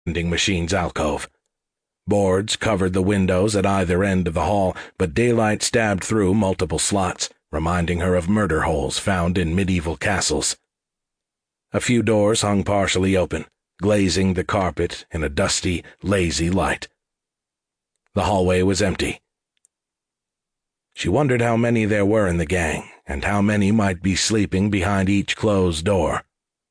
vending machine's alcove. Boards covered the windows at either end of the hall, but daylight stabbed through multiple slots, reminding her of murder holes found in medieval castles. A few doors hung partially open, glazing the carpet in a dusty, lazy light. The hallway was empty. She wondered how many there were in the gang, and how many might be sleeping behind each closed door.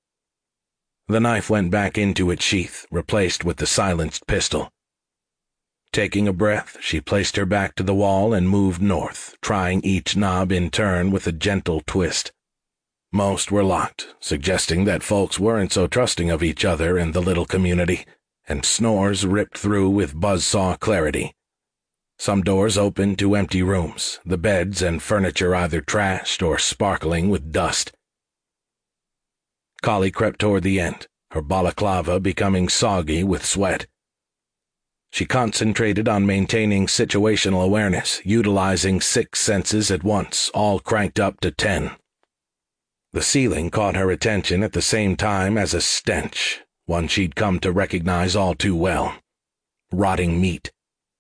The knife went back into its sheath, replaced with the silenced pistol. Taking a breath, she placed her back to the wall and moved north, trying each knob in turn with a gentle twist. Most were locked, suggesting that folks weren't so trusting of each other in the little community, and snores ripped through with buzzsaw clarity. Some doors opened to empty rooms, the beds and furniture either trashed or sparkling with dust. Collie crept toward the end, her balaclava becoming soggy with sweat. She concentrated on maintaining situational awareness, utilizing 6 senses at once, all cranked up to 10. The ceiling caught her attention at the same time as a stench, one she'd come to recognize all too well. Rotting meat.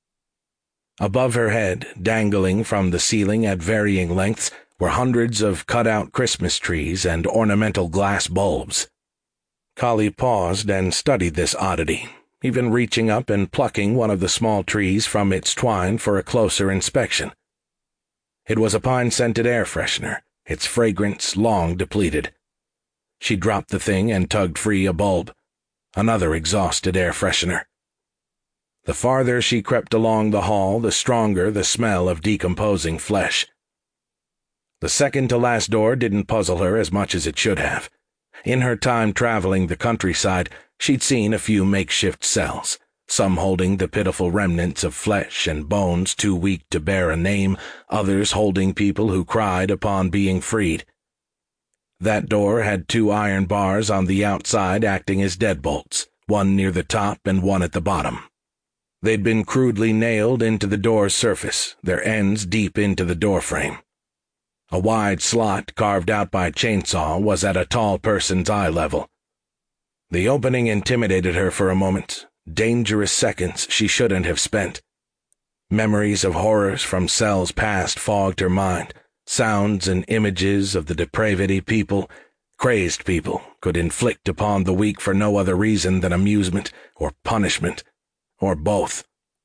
Above her head, dangling from the ceiling at varying lengths, were hundreds of cut-out Christmas trees and ornamental glass bulbs. Collie paused and studied this oddity, even reaching up and plucking one of the small trees from its twine for a closer inspection. It was a pine-scented air freshener, its fragrance long depleted. She dropped the thing and tugged free a bulb. Another exhausted air freshener. The farther she crept along the hall, the stronger the smell of decomposing flesh. The second-to-last door didn't puzzle her as much as it should have. In her time traveling the countryside, she'd seen a few makeshift cells, some holding the pitiful remnants of flesh and bones too weak to bear a name, others holding people who cried upon being freed. That door had 2 iron bars on the outside acting as deadbolts, one near the top and one at the bottom. They'd been crudely nailed into the door's surface, their ends deep into the doorframe. A wide slot carved out by chainsaw was at a tall person's eye level. The opening intimidated her for a moment, dangerous seconds she shouldn't have spent. Memories of horrors from cells past fogged her mind, sounds and images of the depravity crazed people, could inflict upon the weak for no other reason than amusement or punishment, or both.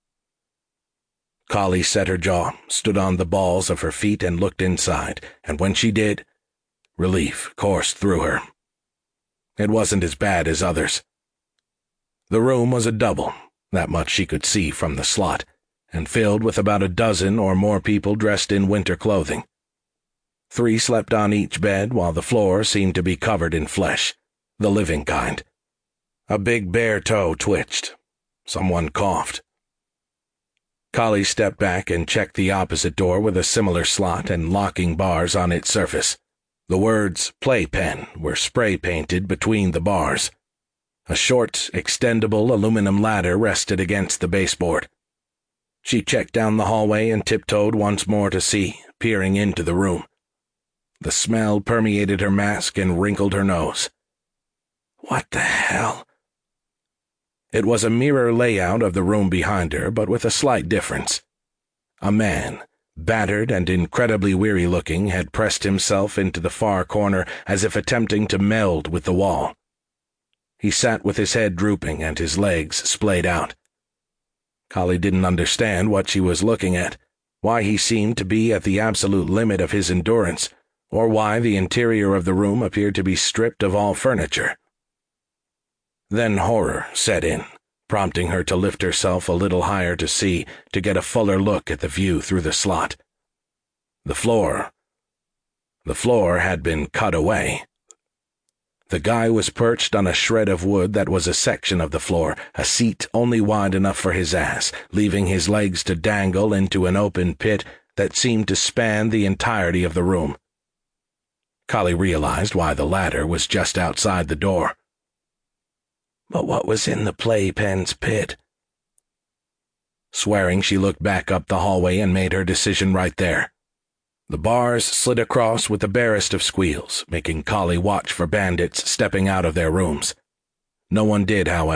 Collie set her jaw, stood on the balls of her feet and looked inside, and when she did, relief coursed through her. It wasn't as bad as others. The room was a double, that much she could see from the slot, and filled with about a dozen or more people dressed in winter clothing. 3 slept on each bed while the floor seemed to be covered in flesh, the living kind. A big bare toe twitched. Someone coughed. Collie stepped back and checked the opposite door with a similar slot and locking bars on its surface. The words "Playpen" were spray-painted between the bars. A short, extendable aluminum ladder rested against the baseboard. She checked down the hallway and tiptoed once more to see, peering into the room. The smell permeated her mask and wrinkled her nose. What the hell? It was a mirror layout of the room behind her, but with a slight difference. A man, battered and incredibly weary-looking, had pressed himself into the far corner as if attempting to meld with the wall. He sat with his head drooping and his legs splayed out. Collie didn't understand what she was looking at, why he seemed to be at the absolute limit of his endurance, or why the interior of the room appeared to be stripped of all furniture. Then horror set in, prompting her to lift herself a little higher to see, to get a fuller look at the view through the slot. The floor had been cut away. The guy was perched on a shred of wood that was a section of the floor, a seat only wide enough for his ass, leaving his legs to dangle into an open pit that seemed to span the entirety of the room. Collie realized why the ladder was just outside the door. But what was in the playpen's pit? Swearing, she looked back up the hallway and made her decision right there. The bars slid across with the barest of squeals, making Collie watch for bandits stepping out of their rooms. No one did, however,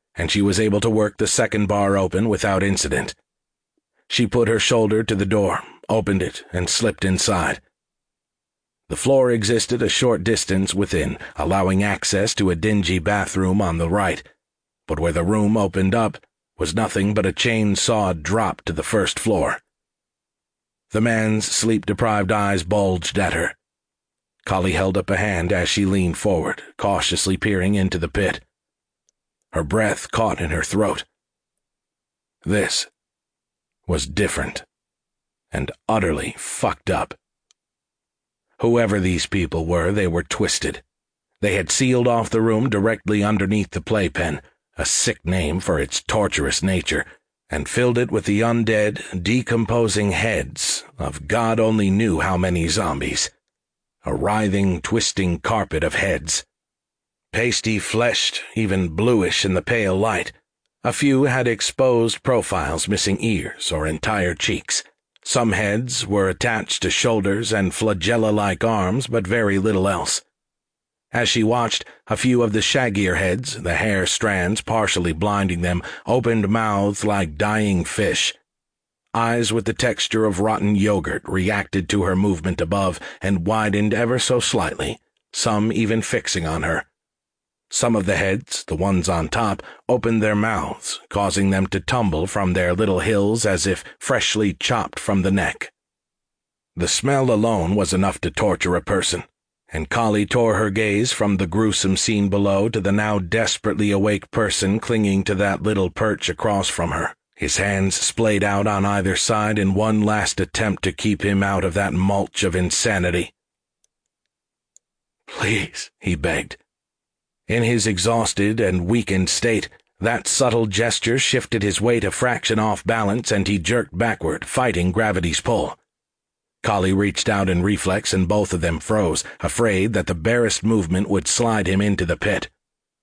and she was able to work the second bar open without incident. She put her shoulder to the door, opened it, and slipped inside. The floor existed a short distance within, allowing access to a dingy bathroom on the right, but where the room opened up was nothing but a chain-sawed drop to the first floor. The man's sleep-deprived eyes bulged at her. Collie held up a hand as she leaned forward, cautiously peering into the pit. Her breath caught in her throat. This was different, and utterly fucked up. Whoever these people were, they were twisted. They had sealed off the room directly underneath the playpen, a sick name for its torturous nature, and filled it with the undead, decomposing heads of God only knew how many zombies. A writhing, twisting carpet of heads. Pasty-fleshed, even bluish in the pale light. A few had exposed profiles missing ears or entire cheeks. Some heads were attached to shoulders and flagella-like arms, but very little else. As she watched, a few of the shaggier heads, the hair strands partially blinding them, opened mouths like dying fish. Eyes with the texture of rotten yogurt reacted to her movement above and widened ever so slightly, some even fixing on her. Some of the heads, the ones on top, opened their mouths, causing them to tumble from their little hills as if freshly chopped from the neck. The smell alone was enough to torture a person, and Collie tore her gaze from the gruesome scene below to the now desperately awake person clinging to that little perch across from her, his hands splayed out on either side in one last attempt to keep him out of that mulch of insanity. "Please," he begged. In his exhausted and weakened state, that subtle gesture shifted his weight a fraction off balance and he jerked backward, fighting gravity's pull. Collie reached out in reflex and both of them froze, afraid that the barest movement would slide him into the pit.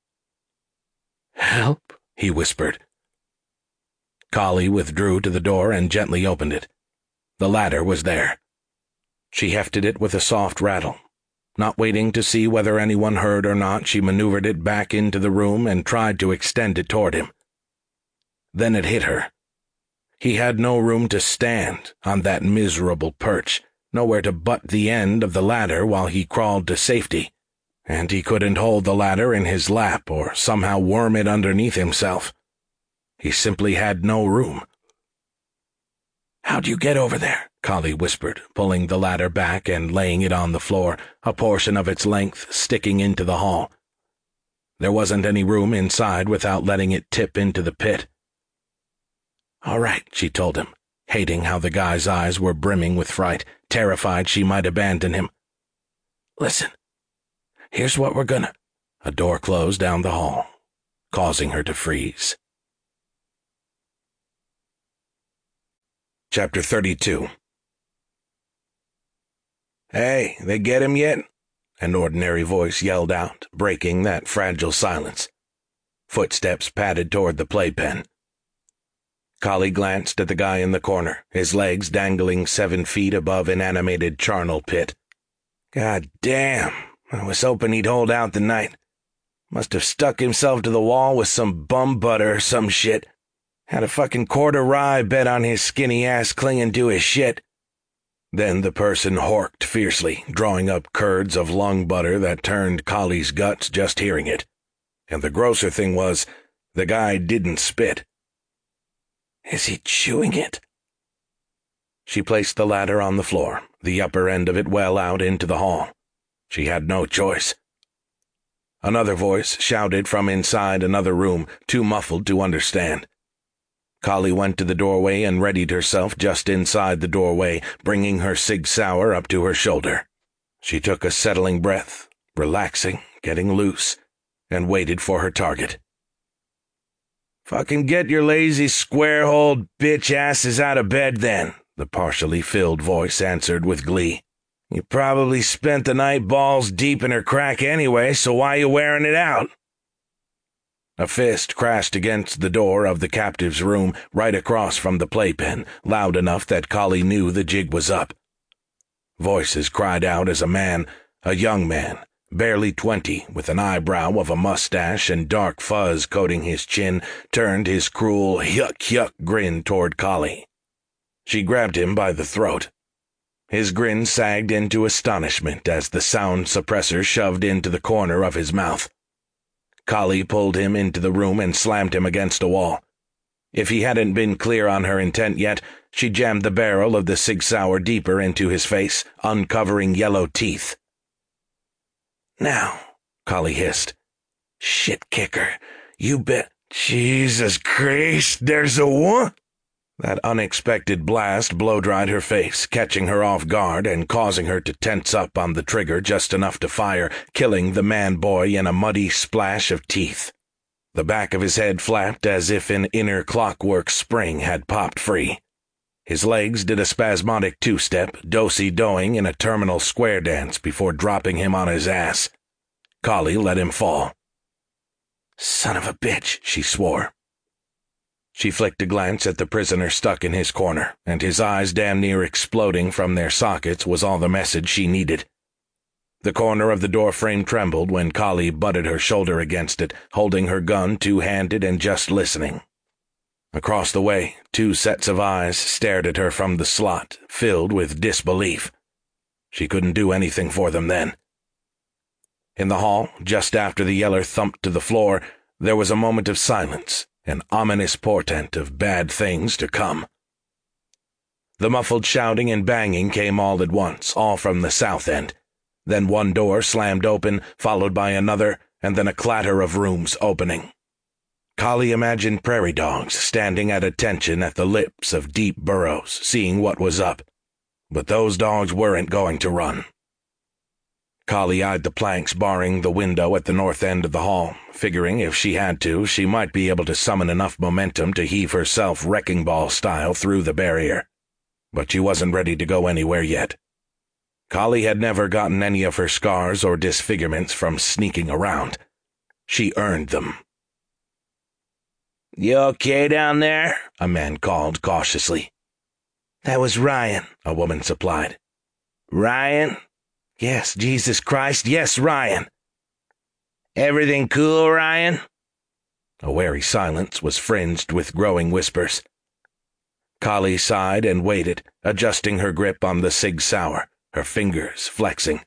"Help," he whispered. Collie withdrew to the door and gently opened it. The ladder was there. She hefted it with a soft rattle. Not waiting to see whether anyone heard or not, she maneuvered it back into the room and tried to extend it toward him. Then it hit her. He had no room to stand on that miserable perch, nowhere to butt the end of the ladder while he crawled to safety, and he couldn't hold the ladder in his lap or somehow worm it underneath himself. He simply had no room. "How'd you get over there?" Collie whispered, pulling the ladder back and laying it on the floor, a portion of its length sticking into the hall. There wasn't any room inside without letting it tip into the pit. "All right," she told him, hating how the guy's eyes were brimming with fright, terrified she might abandon him. "Listen, here's what we're gonna—" A door closed down the hall, causing her to freeze. Chapter 32. "Hey, they get him yet?" An ordinary voice yelled out, breaking that fragile silence. Footsteps padded toward the playpen. Collie glanced at the guy in the corner, his legs dangling 7 feet above an animated charnel pit. "God damn, I was hoping he'd hold out the night. Must have stuck himself to the wall with some bum butter or some shit. Had a fucking quart of rye bet on his skinny ass clinging to his shit." Then the person horked fiercely, drawing up curds of lung butter that turned Collie's guts just hearing it. And the grosser thing was, the guy didn't spit. "Is he chewing it?" She placed the ladder on the floor, the upper end of it well out into the hall. She had no choice. Another voice shouted from inside another room, too muffled to understand. Collie went to the doorway and readied herself just inside the doorway, bringing her Sig Sauer up to her shoulder. She took a settling breath, relaxing, getting loose, and waited for her target. "Fucking get your lazy, square-holed bitch asses out of bed, then," the partially filled voice answered with glee. "You probably spent the night balls deep in her crack anyway, so why you wearing it out?" A fist crashed against the door of the captive's room right across from the playpen, loud enough that Collie knew the jig was up. Voices cried out as a young man, barely 20, with an eyebrow of a mustache and dark fuzz coating his chin, turned his cruel yuck grin toward Kali. She grabbed him by the throat. His grin sagged into astonishment as the sound suppressor shoved into the corner of his mouth. Kali pulled him into the room and slammed him against a wall. If he hadn't been clear on her intent yet, she jammed the barrel of the Sig Sauer deeper into his face, uncovering yellow teeth. "Now," Kali hissed. "Shit kicker, you bet." "Jesus Christ, there's a what?" That unexpected blast blow-dried her face, catching her off guard and causing her to tense up on the trigger just enough to fire, killing the man-boy in a muddy splash of teeth. The back of his head flapped as if an inner clockwork spring had popped free. His legs did a spasmodic two-step, do-si-doing in a terminal square dance before dropping him on his ass. Kali let him fall. "Son of a bitch," she swore. She flicked a glance at the prisoner stuck in his corner, and his eyes damn near exploding from their sockets was all the message she needed. The corner of the door frame trembled when Kali butted her shoulder against it, holding her gun two-handed and just listening. Across the way, two sets of eyes stared at her from the slot, filled with disbelief. She couldn't do anything for them then. In the hall, just after the yeller thumped to the floor, there was a moment of silence, an ominous portent of bad things to come. The muffled shouting and banging came all at once, all from the south end. Then one door slammed open, followed by another, and then a clatter of rooms opening. Kali imagined prairie dogs standing at attention at the lips of deep burrows, seeing what was up. But those dogs weren't going to run. Kali eyed the planks barring the window at the north end of the hall, figuring if she had to, she might be able to summon enough momentum to heave herself wrecking ball style through the barrier. But she wasn't ready to go anywhere yet. Kali had never gotten any of her scars or disfigurements from sneaking around. She earned them. "You okay down there?" a man called cautiously. "That was Ryan," a woman supplied. "Ryan?" "Yes, Jesus Christ, yes, Ryan." "Everything cool, Ryan?" A wary silence was fringed with growing whispers. Kali sighed and waited, adjusting her grip on the Sig Sauer, her fingers flexing.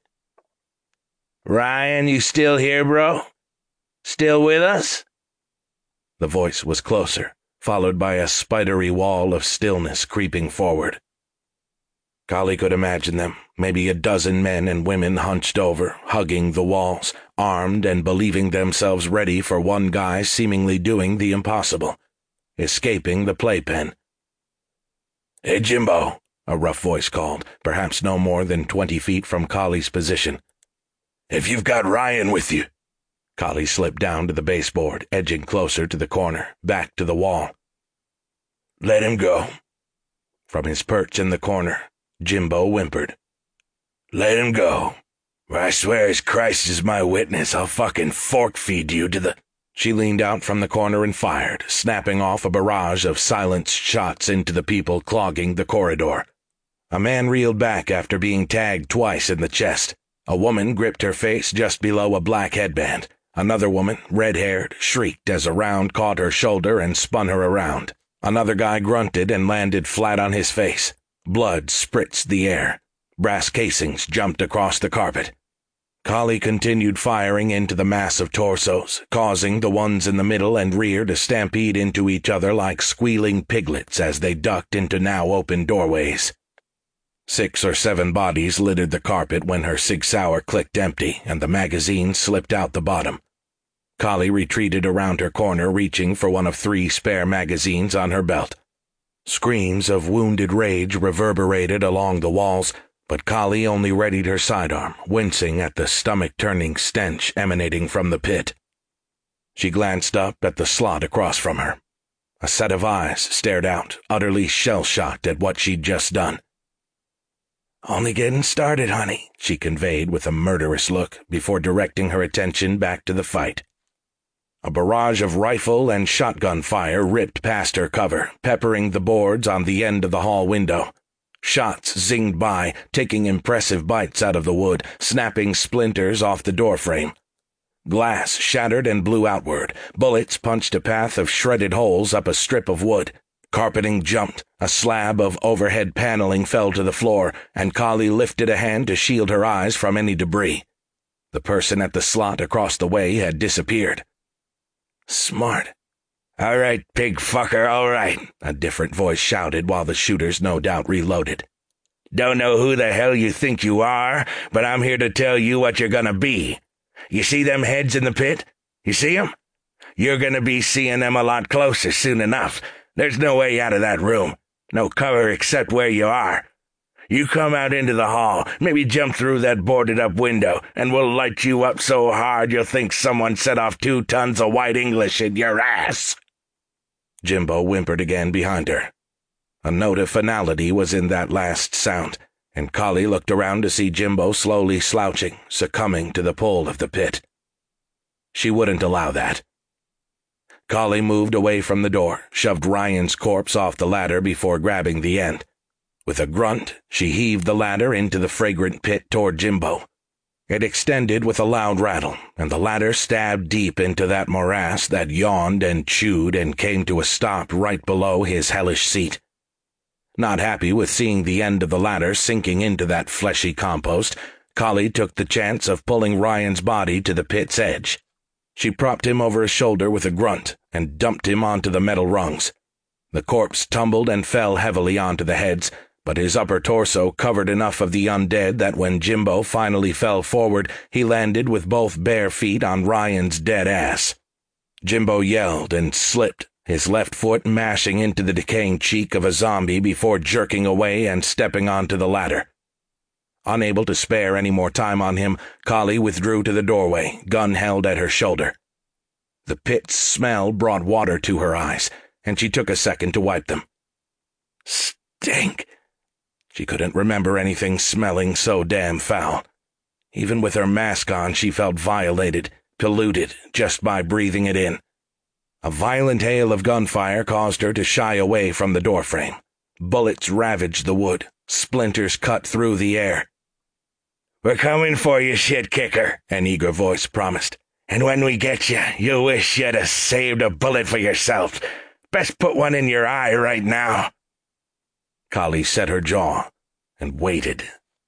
"Ryan, you still here, bro? Still with us?" The voice was closer, followed by a spidery wall of stillness creeping forward. Kali could imagine them, maybe a dozen men and women hunched over, hugging the walls, armed and believing themselves ready for one guy seemingly doing the impossible, escaping the playpen. "Hey, Jimbo," a rough voice called, perhaps no more than 20 feet from Kali's position. "If you've got Ryan with you." Kali slipped down to the baseboard, edging closer to the corner, back to the wall. "Let him go." From his perch in the corner, Jimbo whimpered. "Let him go. Or I swear as Christ is my witness, I'll fucking fork feed you to the—" She leaned out from the corner and fired, snapping off a barrage of silenced shots into the people clogging the corridor. A man reeled back after being tagged twice in the chest. A woman gripped her face just below a black headband. Another woman, red-haired, shrieked as a round caught her shoulder and spun her around. Another guy grunted and landed flat on his face. Blood spritzed the air. Brass casings jumped across the carpet. Kali continued firing into the mass of torsos, causing the ones in the middle and rear to stampede into each other like squealing piglets as they ducked into now open doorways. 6 or 7 bodies littered the carpet when her Sig Sauer clicked empty and the magazine slipped out the bottom. Kali retreated around her corner, reaching for one of 3 spare magazines on her belt. Screams of wounded rage reverberated along the walls, but Kali only readied her sidearm, wincing at the stomach-turning stench emanating from the pit. She glanced up at the slot across from her. A set of eyes stared out, utterly shell-shocked at what she'd just done. "Only getting started, honey," she conveyed with a murderous look before directing her attention back to the fight. A barrage of rifle and shotgun fire ripped past her cover, peppering the boards on the end of the hall window. Shots zinged by, taking impressive bites out of the wood, snapping splinters off the doorframe. Glass shattered and blew outward. Bullets punched a path of shredded holes up a strip of wood. Carpeting jumped. A slab of overhead paneling fell to the floor, and Kali lifted a hand to shield her eyes from any debris. The person at the slot across the way had disappeared. Smart. "All right, pig fucker, all right," a different voice shouted while the shooters no doubt reloaded. "Don't know who the hell you think you are, but I'm here to tell you what you're gonna be. You see them heads in the pit? You see 'em? You're gonna be seeing them a lot closer soon enough. There's no way out of that room. No cover except where you are. You come out into the hall, maybe jump through that boarded-up window, and we'll light you up so hard you'll think someone set off 2 tons of white English in your ass." Jimbo whimpered again behind her. A note of finality was in that last sound, and Kali looked around to see Jimbo slowly slouching, succumbing to the pull of the pit. She wouldn't allow that. Kali moved away from the door, shoved Ryan's corpse off the ladder before grabbing the end. With a grunt, she heaved the ladder into the fragrant pit toward Jimbo. It extended with a loud rattle, and the ladder stabbed deep into that morass that yawned and chewed and came to a stop right below his hellish seat. Not happy with seeing the end of the ladder sinking into that fleshy compost, Kali took the chance of pulling Ryan's body to the pit's edge. She propped him over his shoulder with a grunt and dumped him onto the metal rungs. The corpse tumbled and fell heavily onto the heads, but his upper torso covered enough of the undead that when Jimbo finally fell forward, he landed with both bare feet on Ryan's dead ass. Jimbo yelled and slipped, his left foot mashing into the decaying cheek of a zombie before jerking away and stepping onto the ladder. Unable to spare any more time on him, Kali withdrew to the doorway, gun held at her shoulder. The pit's smell brought water to her eyes, and she took a second to wipe them. Stink! She couldn't remember anything smelling so damn foul. Even with her mask on, she felt violated, polluted, just by breathing it in. A violent hail of gunfire caused her to shy away from the doorframe. Bullets ravaged the wood. Splinters cut through the air. "We're coming for you, shit kicker," an eager voice promised. "And when we get you, you'll wish you'd have saved a bullet for yourself. Best put one in your eye right now." Kali set her jaw and waited.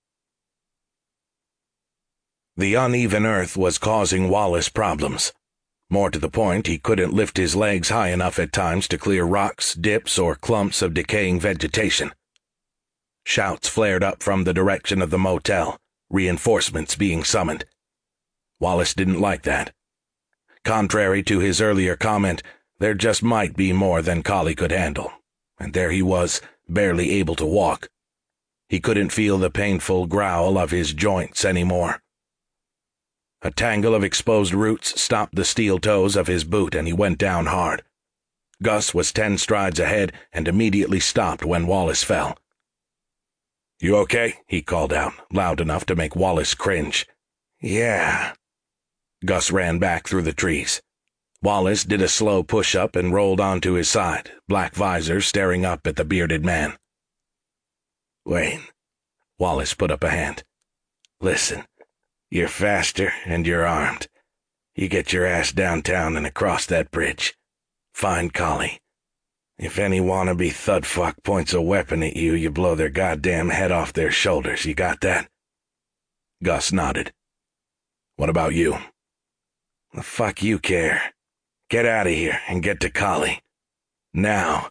The uneven earth was causing Wallace problems. More to the point, he couldn't lift his legs high enough at times to clear rocks, dips, or clumps of decaying vegetation. Shouts flared up from the direction of the motel, reinforcements being summoned. Wallace didn't like that. Contrary to his earlier comment, there just might be more than Kali could handle, and there he was, barely able to walk. He couldn't feel the painful growl of his joints anymore. A tangle of exposed roots stopped the steel toes of his boot, and he went down hard. Gus was 10 strides ahead and immediately stopped when Wallace fell. "You okay?" he called out, loud enough to make Wallace cringe. "Yeah." Gus ran back through the trees. Wallace did a slow push-up and rolled onto his side, black visor staring up at the bearded man. "Wayne," Wallace put up a hand. "Listen, you're faster and you're armed. You get your ass downtown and across that bridge. Find Kali. If any wannabe thudfuck points a weapon at you, you blow their goddamn head off their shoulders. You got that?" Gus nodded. "What about you?" "The fuck you care? Get out of here and get to Kali. Now."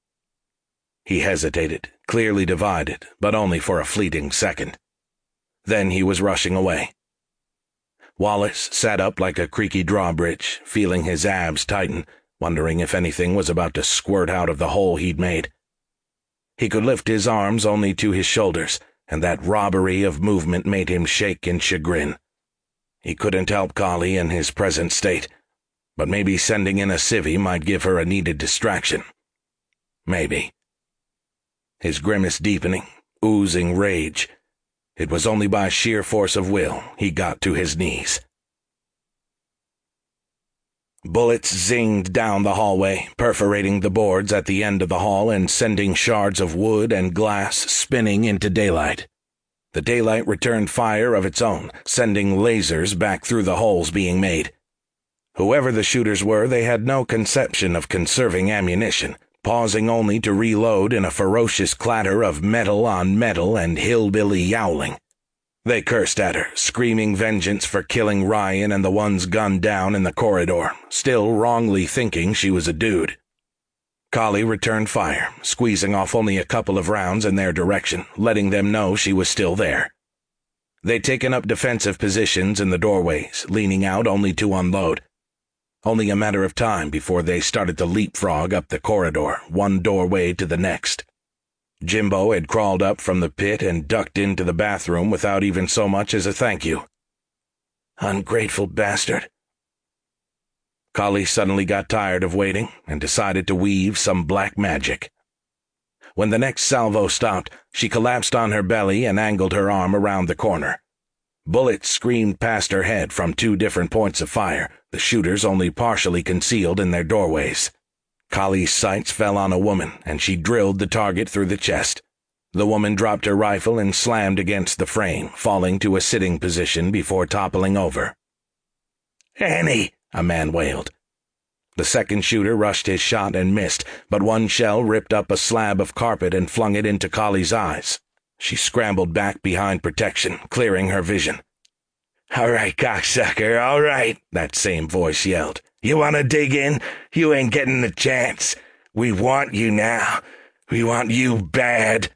He hesitated, clearly divided, but only for a fleeting second. Then he was rushing away. Wallace sat up like a creaky drawbridge, feeling his abs tighten, wondering if anything was about to squirt out of the hole he'd made. He could lift his arms only to his shoulders, and that robbery of movement made him shake in chagrin. He couldn't help Kali in his present state, but maybe sending in a civvy might give her a needed distraction. Maybe. His grimace deepening, oozing rage. It was only by sheer force of will he got to his knees. Bullets zinged down the hallway, perforating the boards at the end of the hall and sending shards of wood and glass spinning into daylight. The daylight returned fire of its own, sending lasers back through the holes being made. Whoever the shooters were, they had no conception of conserving ammunition, pausing only to reload in a ferocious clatter of metal on metal and hillbilly yowling. They cursed at her, screaming vengeance for killing Ryan and the ones gunned down in the corridor, still wrongly thinking she was a dude. Kali returned fire, squeezing off only a couple of rounds in their direction, letting them know she was still there. They'd taken up defensive positions in the doorways, leaning out only to unload. Only a matter of time before they started to leapfrog up the corridor, one doorway to the next. Jimbo had crawled up from the pit and ducked into the bathroom without even so much as a thank you. Ungrateful bastard. Kali suddenly got tired of waiting and decided to weave some black magic. When the next salvo stopped, she collapsed on her belly and angled her arm around the corner. Bullets screamed past her head from two different points of fire, the shooters only partially concealed in their doorways. Kali's sights fell on a woman, and she drilled the target through the chest. The woman dropped her rifle and slammed against the frame, falling to a sitting position before toppling over. "Annie!" a man wailed. The second shooter rushed his shot and missed, but one shell ripped up a slab of carpet and flung it into Kali's eyes. She scrambled back behind protection, clearing her vision. "All right, cocksucker, all right," that same voice yelled. "You want to dig in? You ain't getting the chance. We want you now. We want you bad."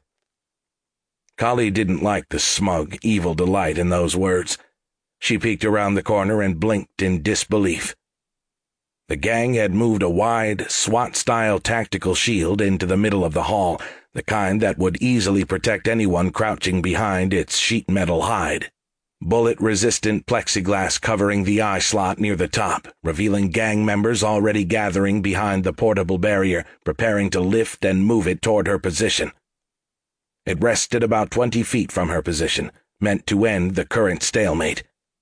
Kali didn't like the smug, evil delight in those words. She peeked around the corner and blinked in disbelief. The gang had moved a wide, SWAT-style tactical shield into the middle of the hall, the kind that would easily protect anyone crouching behind its sheet metal hide. Bullet-resistant plexiglass covering the eye slot near the top, revealing gang members already gathering behind the portable barrier, preparing to lift and move it toward her position. It rested about 20 feet from her position, meant to end the current stalemate.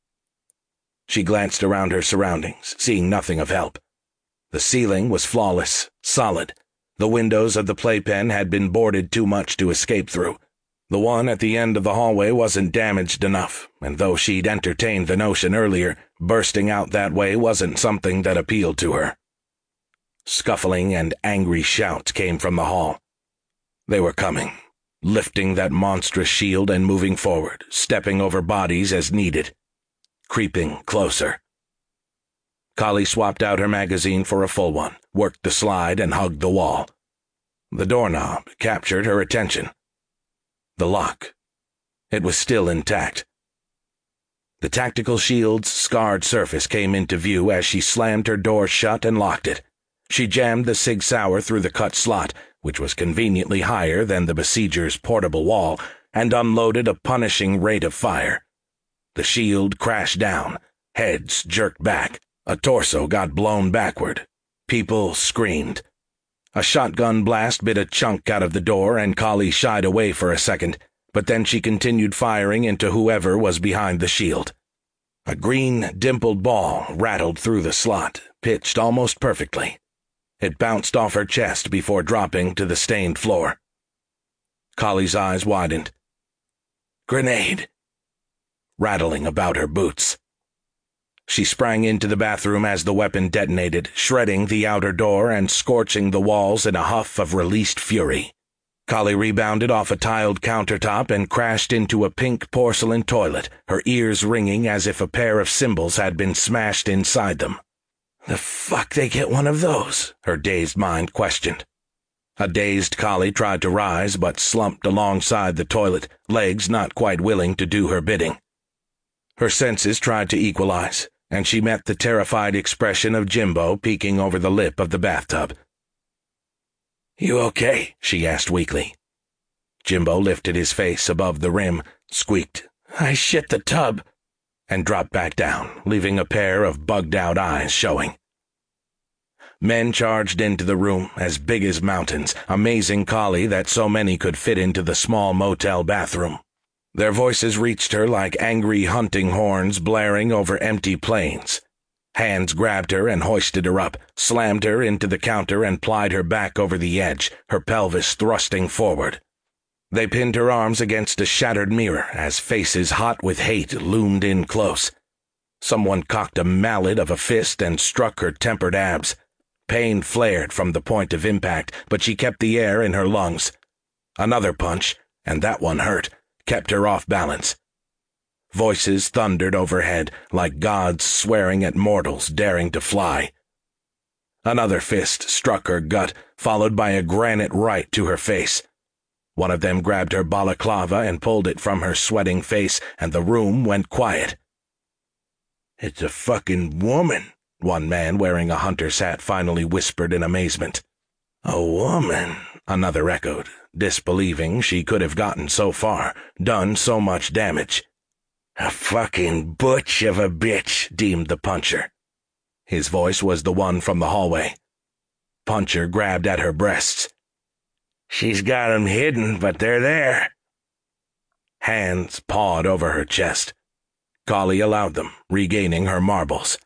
She glanced around her surroundings, seeing nothing of help. The ceiling was flawless, solid. The windows of the playpen had been boarded too much to escape through. The one at the end of the hallway wasn't damaged enough, and though she'd entertained the notion earlier, bursting out that way wasn't something that appealed to her. Scuffling and angry shouts came from the hall. They were coming, lifting that monstrous shield and moving forward, stepping over bodies as needed, creeping closer. Kali swapped out her magazine for a full one, worked the slide, and hugged the wall. The doorknob captured her attention. The lock. It was still intact. The tactical shield's scarred surface came into view as she slammed her door shut and locked it. She jammed the Sig Sauer through the cut slot, which was conveniently higher than the besieger's portable wall, and unloaded a punishing rate of fire. The shield crashed down. Heads jerked back. A torso got blown backward. People screamed. A shotgun blast bit a chunk out of the door, and Kali shied away for a second, but then she continued firing into whoever was behind the shield. A green, dimpled ball rattled through the slot, pitched almost perfectly. It bounced off her chest before dropping to the stained floor. Kali's eyes widened. Grenade! Rattling about her boots. She sprang into the bathroom as the weapon detonated, shredding the outer door and scorching the walls in a huff of released fury. Kali rebounded off a tiled countertop and crashed into a pink porcelain toilet, her ears ringing as if a pair of cymbals had been smashed inside them. "The fuck they get one of those?" her dazed mind questioned. A dazed Kali tried to rise but slumped alongside the toilet, legs not quite willing to do her bidding. Her senses tried to equalize, and she met the terrified expression of Jimbo peeking over the lip of the bathtub. "You okay?" she asked weakly. Jimbo lifted his face above the rim, squeaked, "I shit the tub," and dropped back down, leaving a pair of bugged-out eyes showing. Men charged into the room, as big as mountains, amazing Kali that so many could fit into the small motel bathroom. Their voices reached her like angry hunting horns blaring over empty plains. Hands grabbed her and hoisted her up, slammed her into the counter and plied her back over the edge, her pelvis thrusting forward. They pinned her arms against a shattered mirror as faces hot with hate loomed in close. Someone cocked a mallet of a fist and struck her tempered abs. Pain flared from the point of impact, but she kept the air in her lungs. Another punch, and that one hurt, kept her off balance. Voices thundered overhead, like gods swearing at mortals daring to fly. Another fist struck her gut, followed by a granite right to her face. One of them grabbed her balaclava and pulled it from her sweating face, and the room went quiet. "It's a fucking woman," one man wearing a hunter's hat finally whispered in amazement. "A woman," another echoed, disbelieving she could have gotten so far, done so much damage. "A fucking butch of a bitch," deemed the puncher. His voice was the one from the hallway. Puncher grabbed at her breasts. "She's got 'em hidden, but they're there." Hands pawed over her chest. Kali allowed them, regaining her marbles.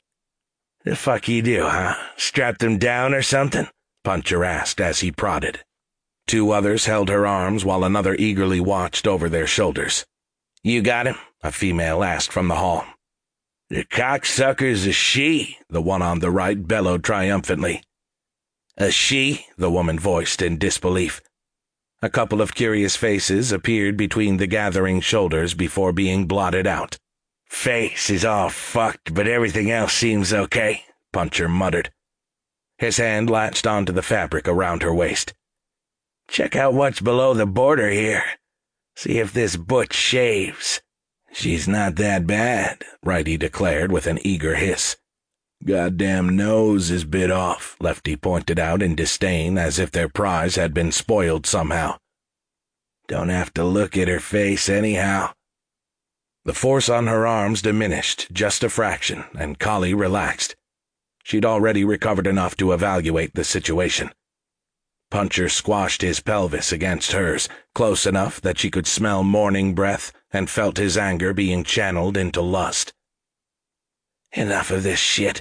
"The fuck you do, huh? Strap them down or something?" Puncher asked as he prodded. Two others held her arms while another eagerly watched over their shoulders. "You got him?" a female asked from the hall. "The cocksucker's a she," the one on the right bellowed triumphantly. "A she?" the woman voiced in disbelief. A couple of curious faces appeared between the gathering shoulders before being blotted out. "Face is all fucked, but everything else seems okay," Puncher muttered. His hand latched onto the fabric around her waist. "Check out what's below the border here. See if this butch shaves." "She's not that bad," Righty declared with an eager hiss. "Goddamn nose is bit off," Lefty pointed out in disdain, as if their prize had been spoiled somehow. "Don't have to look at her face anyhow." The force on her arms diminished just a fraction, and Kali relaxed. She'd already recovered enough to evaluate the situation. Puncher squashed his pelvis against hers, close enough that she could smell morning breath and felt his anger being channeled into lust. "Enough of this shit."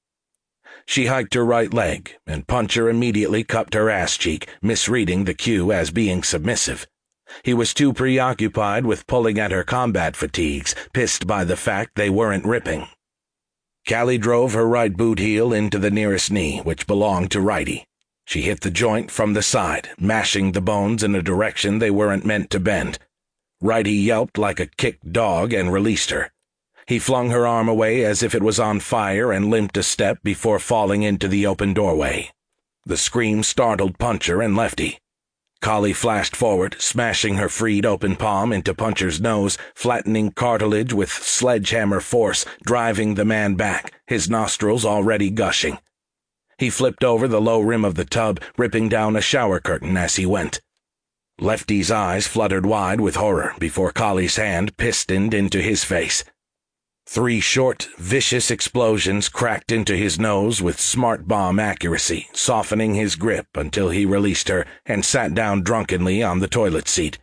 She hiked her right leg, and Puncher immediately cupped her ass cheek, misreading the cue as being submissive. He was too preoccupied with pulling at her combat fatigues, pissed by the fact they weren't ripping. Kali drove her right boot heel into the nearest knee, which belonged to Righty. She hit the joint from the side, mashing the bones in a direction they weren't meant to bend. Righty yelped like a kicked dog and released her. He flung her arm away as if it was on fire and limped a step before falling into the open doorway. The scream startled Puncher and Lefty. Kali flashed forward, smashing her freed open palm into Puncher's nose, flattening cartilage with sledgehammer force, driving the man back, his nostrils already gushing. He flipped over the low rim of the tub, ripping down a shower curtain as he went. Lefty's eyes fluttered wide with horror before Kali's hand pistoned into his face. 3 short, vicious explosions cracked into his nose with smart bomb accuracy, softening his grip until he released her and sat down drunkenly on the toilet seat.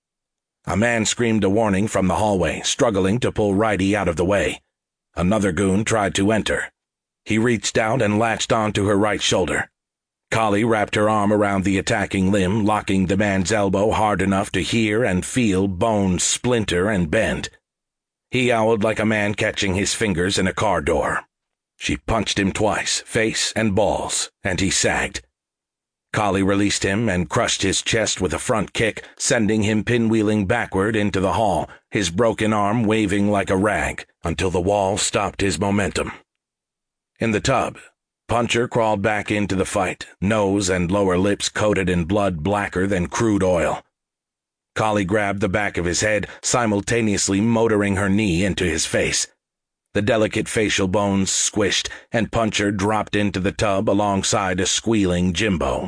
A man screamed a warning from the hallway, struggling to pull Righty out of the way. Another goon tried to enter. He reached out and latched onto her right shoulder. Kali wrapped her arm around the attacking limb, locking the man's elbow hard enough to hear and feel bones splinter and bend. He howled like a man catching his fingers in a car door. She punched him twice, face and balls, and he sagged. Kali released him and crushed his chest with a front kick, sending him pinwheeling backward into the hall, his broken arm waving like a rag, until the wall stopped his momentum. In the tub, Puncher crawled back into the fight, nose and lower lips coated in blood blacker than crude oil. Kali grabbed the back of his head, simultaneously motoring her knee into his face. The delicate facial bones squished, and Puncher dropped into the tub alongside a squealing Jimbo.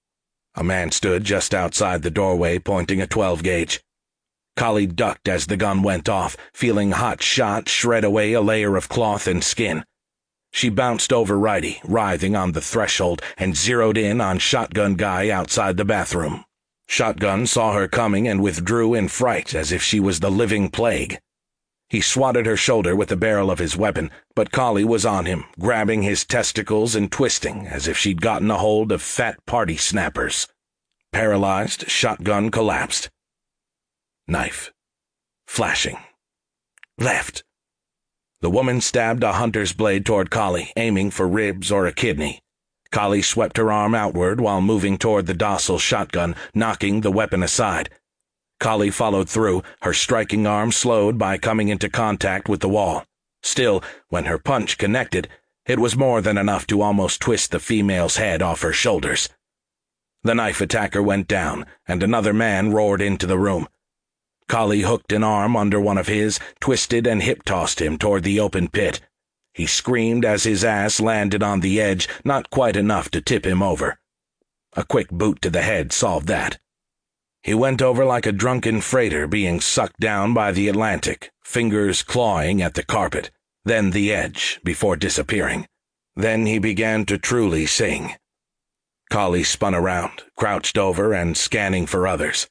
A man stood just outside the doorway, pointing a 12-gauge. Kali ducked as the gun went off, feeling hot shot shred away a layer of cloth and skin. She bounced over Righty, writhing on the threshold, and zeroed in on Shotgun Guy outside the bathroom. Shotgun saw her coming and withdrew in fright as if she was the living plague. He swatted her shoulder with the barrel of his weapon, but Kali was on him, grabbing his testicles and twisting as if she'd gotten a hold of fat party snappers. Paralyzed, shotgun collapsed. Knife. Flashing. Left. The woman stabbed a hunter's blade toward Kali, aiming for ribs or a kidney. Kali swept her arm outward while moving toward the docile shotgun, knocking the weapon aside. Kali followed through, her striking arm slowed by coming into contact with the wall. Still, when her punch connected, it was more than enough to almost twist the female's head off her shoulders. The knife attacker went down, and another man roared into the room. Kali hooked an arm under one of his, twisted and hip-tossed him toward the open pit. He screamed as his ass landed on the edge, not quite enough to tip him over. A quick boot to the head solved that. He went over like a drunken freighter being sucked down by the Atlantic, fingers clawing at the carpet, then the edge, before disappearing. Then he began to truly sing. Kali spun around, crouched over and scanning for others.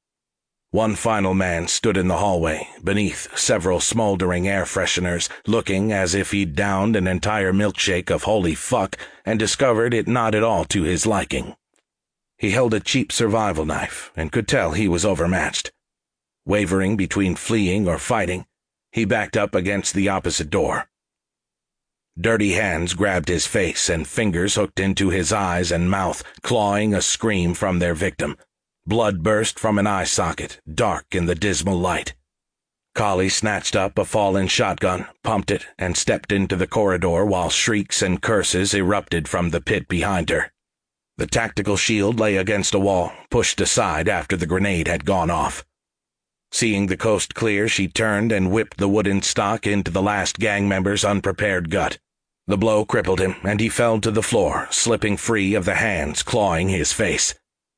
One final man stood in the hallway, beneath several smoldering air fresheners, looking as if he'd downed an entire milkshake of holy fuck and discovered it not at all to his liking. He held a cheap survival knife and could tell he was overmatched. Wavering between fleeing or fighting, he backed up against the opposite door. Dirty hands grabbed his face and fingers hooked into his eyes and mouth, clawing a scream from their victim. Blood burst from an eye socket, dark in the dismal light. Kali snatched up a fallen shotgun, pumped it, and stepped into the corridor while shrieks and curses erupted from the pit behind her. The tactical shield lay against a wall, pushed aside after the grenade had gone off. Seeing the coast clear, she turned and whipped the wooden stock into the last gang member's unprepared gut. The blow crippled him, and he fell to the floor, slipping free of the hands clawing his face.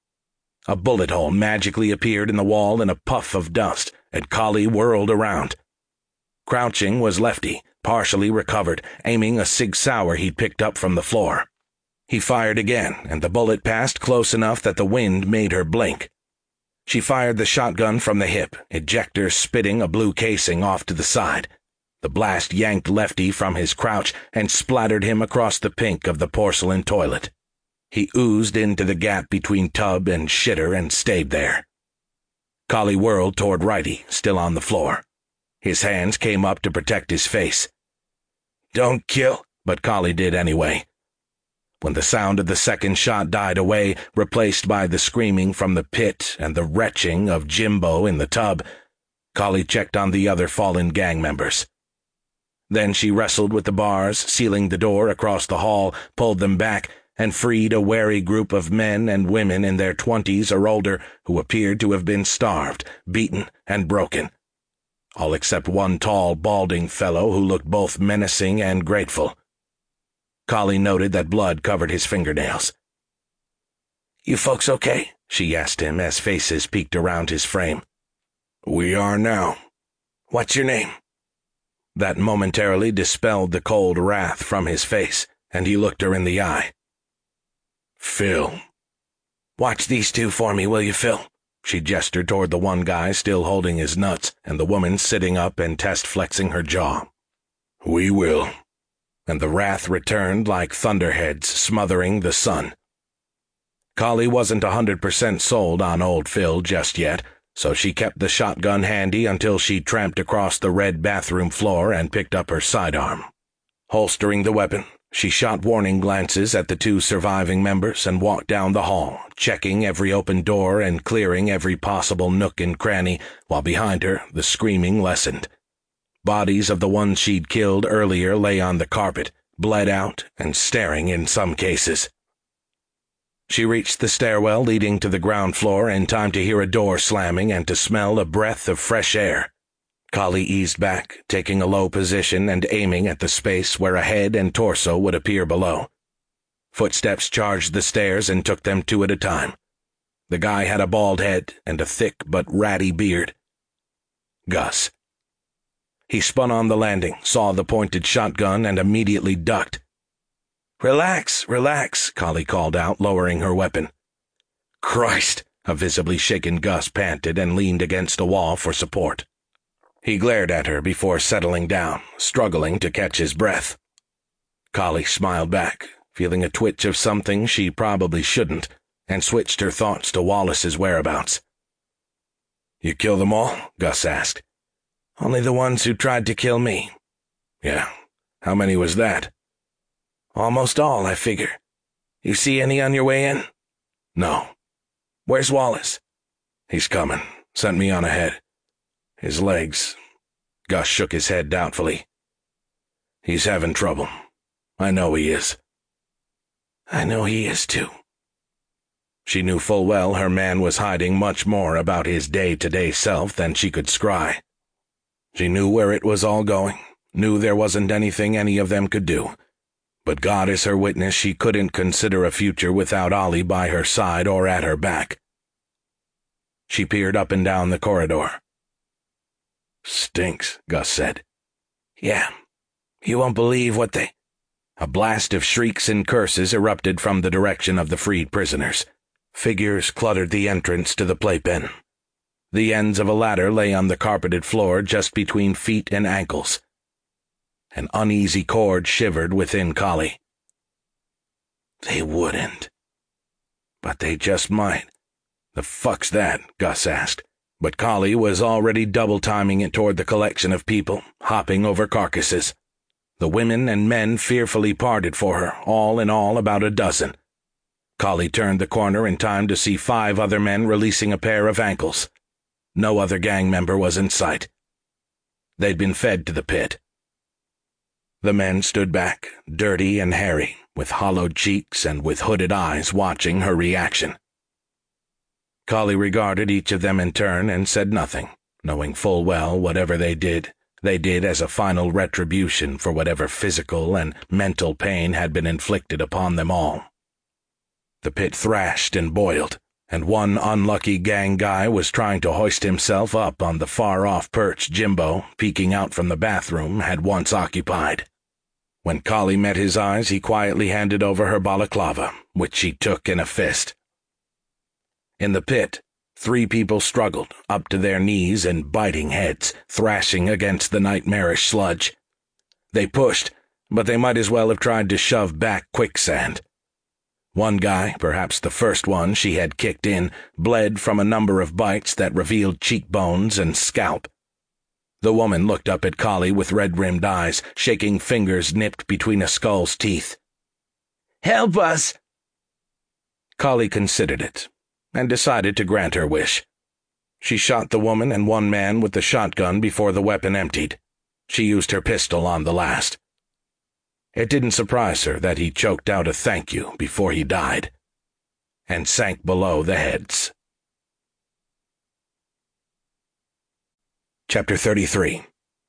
A bullet hole magically appeared in the wall in a puff of dust, and Kali whirled around. Crouching was Lefty, partially recovered, aiming a Sig Sauer he'd picked up from the floor. He fired again, and the bullet passed close enough that the wind made her blink. She fired the shotgun from the hip, ejector spitting a blue casing off to the side. The blast yanked Lefty from his crouch and splattered him across the pink of the porcelain toilet. He oozed into the gap between tub and shitter and stayed there. Kali whirled toward Righty, still on the floor. His hands came up to protect his face. "Don't kill," but Kali did anyway. When the sound of the second shot died away, replaced by the screaming from the pit and the retching of Jimbo in the tub, Kali checked on the other fallen gang members. Then she wrestled with the bars, sealing the door across the hall, pulled them back, and freed a wary group of men and women in their 20s or older who appeared to have been starved, beaten, and broken. All except one tall, balding fellow who looked both menacing and grateful. Kali noted that blood covered his fingernails. "You folks okay?" she asked him as faces peeked around his frame. "We are now. What's your name?" That momentarily dispelled the cold wrath from his face, and he looked her in the eye. "Phil." "Watch these two for me, will you, Phil?" She gestured toward the one guy still holding his nuts and the woman sitting up and test-flexing her jaw. "We will." And the wrath returned like thunderheads smothering the sun. Kali wasn't 100% sold on old Phil just yet, so she kept the shotgun handy until she tramped across the red bathroom floor and picked up her sidearm. Holstering the weapon, she shot warning glances at the two surviving members and walked down the hall, checking every open door and clearing every possible nook and cranny, while behind her the screaming lessened. Bodies of the ones she'd killed earlier lay on the carpet, bled out and staring in some cases. She reached the stairwell leading to the ground floor in time to hear a door slamming and to smell a breath of fresh air. Kali eased back, taking a low position and aiming at the space where a head and torso would appear below. Footsteps charged the stairs and took them two at a time. The guy had a bald head and a thick but ratty beard. Gus. He spun on the landing, saw the pointed shotgun, and immediately ducked. "Relax, relax," Kali called out, lowering her weapon. "Christ!" A visibly shaken Gus panted and leaned against a wall for support. He glared at her before settling down, struggling to catch his breath. Collie smiled back, feeling a twitch of something she probably shouldn't, and switched her thoughts to Wallace's whereabouts. "You kill them all?" Gus asked. "Only the ones who tried to kill me." "Yeah. How many was that?" "Almost all, I figure. You see any on your way in?" "No." "Where's Wallace?" "He's coming. Sent me on ahead. His legs—" Gus shook his head doubtfully. "He's having trouble. I know he is." "I know he is, too." She knew full well her man was hiding much more about his day-to-day self than she could scry. She knew where it was all going, knew there wasn't anything any of them could do. But God is her witness, she couldn't consider a future without Ollie by her side or at her back. She peered up and down the corridor. "Stinks," Gus said. "Yeah. You won't believe what they—" A blast of shrieks and curses erupted from the direction of the freed prisoners. Figures cluttered the entrance to the playpen. The ends of a ladder lay on the carpeted floor just between feet and ankles. An uneasy cord shivered within Collie. They wouldn't. But they just might. The fuck's that? Gus asked. But Collie was already double-timing it toward the collection of people, hopping over carcasses. The women and men fearfully parted for her, all in all about a dozen. Collie turned the corner in time to see 5 other men releasing a pair of ankles. No other gang member was in sight. They'd been fed to the pit. The men stood back, dirty and hairy, with hollowed cheeks and with hooded eyes, watching her reaction. Collie regarded each of them in turn and said nothing, knowing full well whatever they did as a final retribution for whatever physical and mental pain had been inflicted upon them all. The pit thrashed and boiled, and one unlucky gang guy was trying to hoist himself up on the far-off perch Jimbo, peeking out from the bathroom, had once occupied. When Collie met his eyes, he quietly handed over her balaclava, which she took in a fist. In the pit, 3 people struggled, up to their knees in biting heads, thrashing against the nightmarish sludge. They pushed, but they might as well have tried to shove back quicksand. One guy, perhaps the first one she had kicked in, bled from a number of bites that revealed cheekbones and scalp. The woman looked up at Collie with red-rimmed eyes, shaking fingers nipped between a skull's teeth. "Help us!" Collie considered it, and decided to grant her wish. She shot the woman and one man with the shotgun before the weapon emptied. She used her pistol on the last. It didn't surprise her that he choked out a thank you before he died, and sank below the heads. Chapter 33.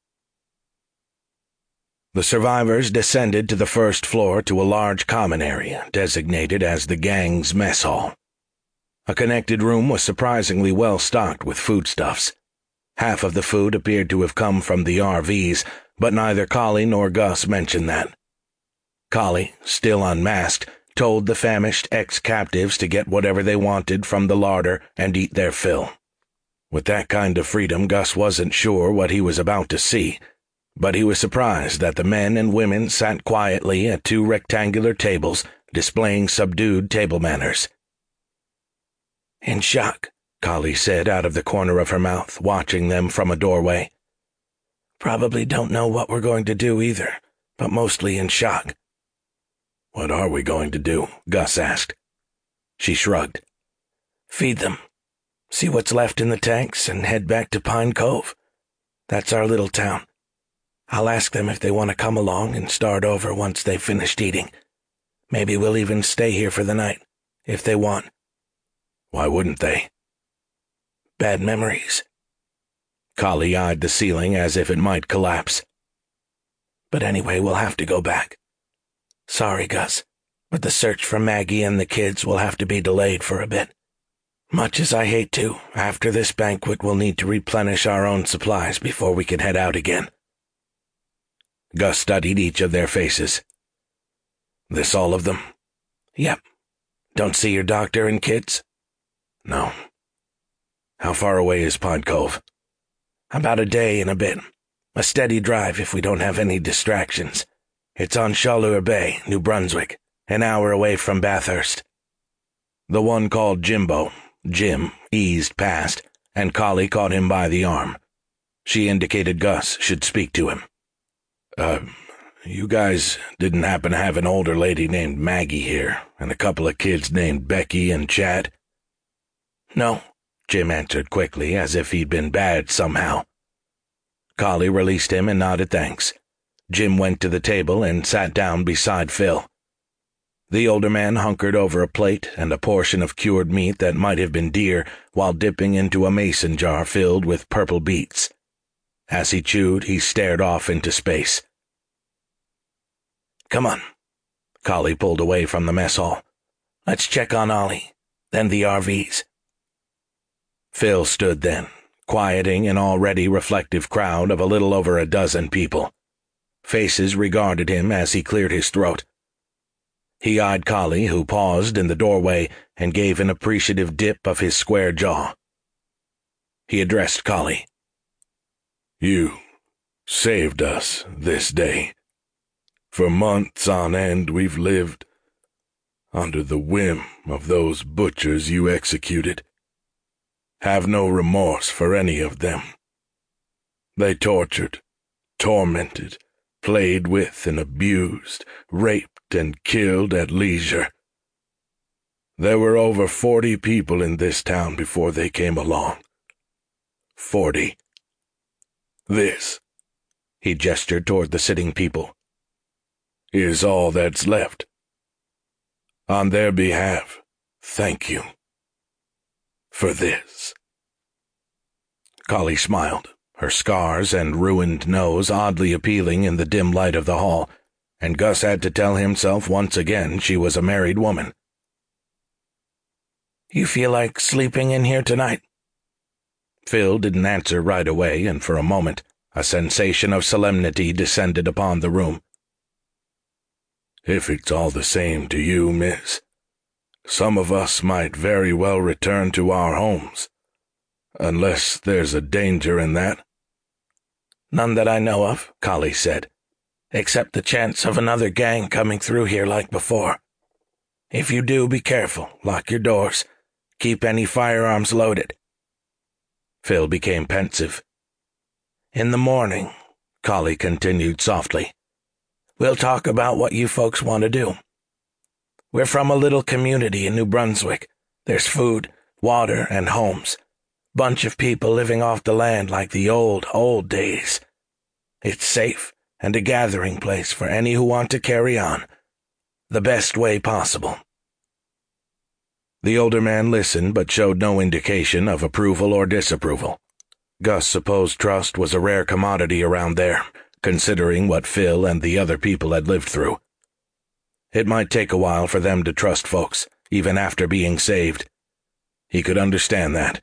The survivors descended to the first floor to a large common area designated as the gang's mess hall. A connected room was surprisingly well stocked with foodstuffs. Half of the food appeared to have come from the RVs, but neither Collie nor Gus mentioned that. Collie, still unmasked, told the famished ex-captives to get whatever they wanted from the larder and eat their fill. With that kind of freedom, Gus wasn't sure what he was about to see, but he was surprised that the men and women sat quietly at 2 rectangular tables, displaying subdued table manners. "In shock," Collie said out of the corner of her mouth, watching them from a doorway. "Probably don't know what we're going to do either, but mostly in shock." "What are we going to do?" Gus asked. She shrugged. "Feed them. See what's left in the tanks and head back to Pine Cove. That's our little town. I'll ask them if they want to come along and start over once they've finished eating. Maybe we'll even stay here for the night, if they want." "Why wouldn't they?" "Bad memories." Collie eyed the ceiling as if it might collapse. "But anyway, we'll have to go back. Sorry, Gus, but the search for Maggie and the kids will have to be delayed for a bit. Much as I hate to, after this banquet we'll need to replenish our own supplies before we can head out again." Gus studied each of their faces. "This all of them?" "Yep. Don't see your doctor and kids?" "No." "How far away is Pine Cove?" About a day and a bit. A steady drive if we don't have any distractions. It's on Chaleur Bay, New Brunswick, an hour away from Bathurst." The one called Jimbo, Jim, eased past, and Collie caught him by the arm. She indicated Gus should speak to him. You guys didn't happen to have an older lady named Maggie here, and a couple of kids named Becky and Chad?" "No," Jim answered quickly, as if he'd been bad somehow. Collie released him and nodded thanks. Jim went to the table and sat down beside Phil. The older man hunkered over a plate and a portion of cured meat that might have been deer while dipping into a mason jar filled with purple beets. As he chewed, he stared off into space. "Come on." Collie pulled away from the mess hall. "Let's check on Ollie, then the RVs." Phil stood then, quieting an already reflective crowd of a little over a dozen people. Faces regarded him as he cleared his throat. He eyed Collie, who paused in the doorway and gave an appreciative dip of his square jaw. He addressed Collie. "You saved us this day. For months on end we've lived under the whim of those butchers you executed. Have no remorse for any of them. They tortured, tormented, played with and abused, raped and killed at leisure. There were over 40 people in this town before they came along. 40. This," he gestured toward the sitting people, "is all that's left. On their behalf, thank you. For this." Collie smiled, her scars and ruined nose oddly appealing in the dim light of the hall, and Gus had to tell himself once again she was a married woman. "You feel like sleeping in here tonight?" Phil didn't answer right away, and for a moment a sensation of solemnity descended upon the room. "If it's all the same to you, miss, some of us might very well return to our homes, unless there's a danger in that." "None that I know of," Collie said, "except the chance of another gang coming through here like before. If you do, be careful, lock your doors, keep any firearms loaded." Phil became pensive. "In the morning," Collie continued softly, "we'll talk about what you folks want to do. We're from a little community in New Brunswick. There's food, water, and homes. Bunch of people living off the land like the old days. It's safe and a gathering place for any who want to carry on, the best way possible." The older man listened but showed no indication of approval or disapproval. Gus supposed trust was a rare commodity around there, considering what Phil and the other people had lived through. It might take a while for them to trust folks, even after being saved. He could understand that.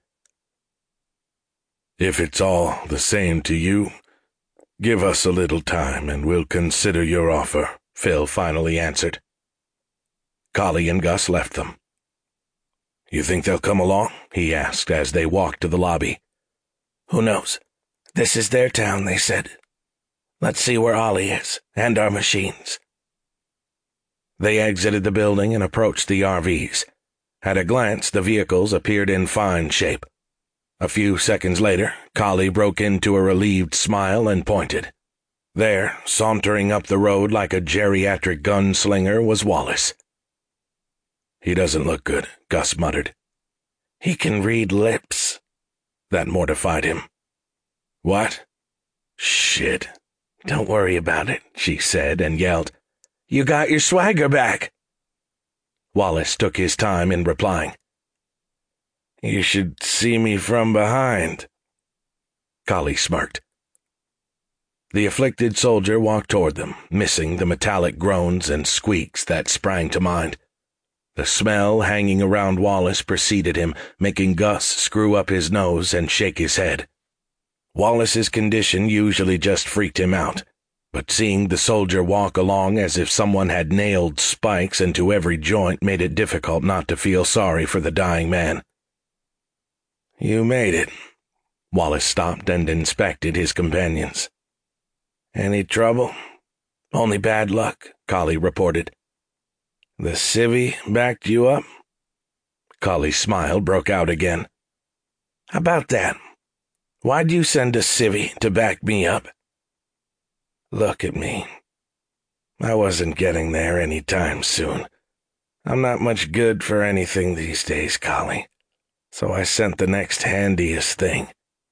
"If it's all the same to you, give us a little time and we'll consider your offer," Phil finally answered. Collie and Gus left them. "You think they'll come along?" he asked as they walked to the lobby. "Who knows? This is their town, they said. Let's see where Ollie is, and our machines." They exited the building and approached the RVs. At a glance, the vehicles appeared in fine shape. A few seconds later, Collie broke into a relieved smile and pointed. There, sauntering up the road like a geriatric gunslinger, was Wallace. "He doesn't look good," Gus muttered. "He can read lips." That mortified him. "What?" "Shit. Don't worry about it," she said and yelled, "You got your swagger back!" Wallace took his time in replying. "You should see me from behind." Collie smirked. The afflicted soldier walked toward them, missing the metallic groans and squeaks that sprang to mind. The smell hanging around Wallace preceded him, making Gus screw up his nose and shake his head. Wallace's condition usually just freaked him out, but seeing the soldier walk along as if someone had nailed spikes into every joint made it difficult not to feel sorry for the dying man. "You made it," Wallace stopped and inspected his companions. "Any trouble?" "Only bad luck," Collie reported. "The civvy backed you up?" Collie's smile broke out again. "About that. Why'd you send a civvy to back me up?" "Look at me. I wasn't getting there any time soon. I'm not much good for anything these days, Collie, so I sent the next handiest thing."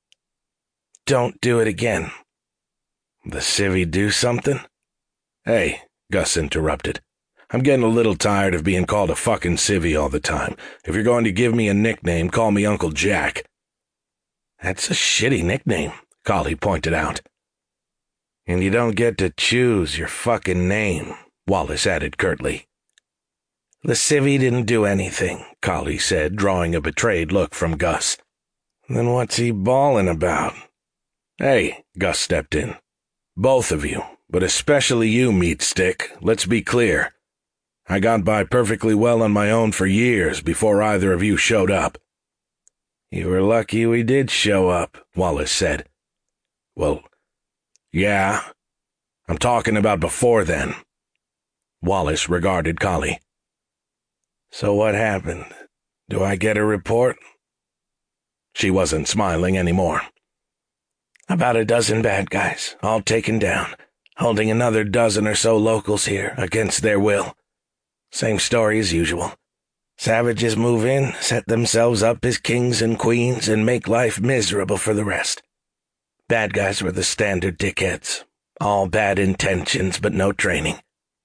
"Don't do it again." "The civvy do something?" "Hey," Gus interrupted. "I'm getting a little tired of being called a fucking civvy all the time. If you're going to give me a nickname, call me Uncle Jack." "That's a shitty nickname," Collie pointed out. "And you don't get to choose your fucking name," Wallace added curtly. "The civvy didn't do anything," Collie said, drawing a betrayed look from Gus. "Then what's he bawling about?" "Hey," Gus stepped in. "Both of you, but especially you, meat stick, let's be clear. I got by perfectly well on my own for years before either of you showed up." "You were lucky we did show up," Wallace said. "Well, yeah. I'm talking about before then." Wallace regarded Collie. "So what happened? Do I get a report?" She wasn't smiling anymore. "About a dozen bad guys, all taken down, holding another dozen or so locals here against their will. Same story as usual. Savages move in, set themselves up as kings and queens, and make life miserable for the rest. Bad guys were the standard dickheads. All bad intentions, but no training."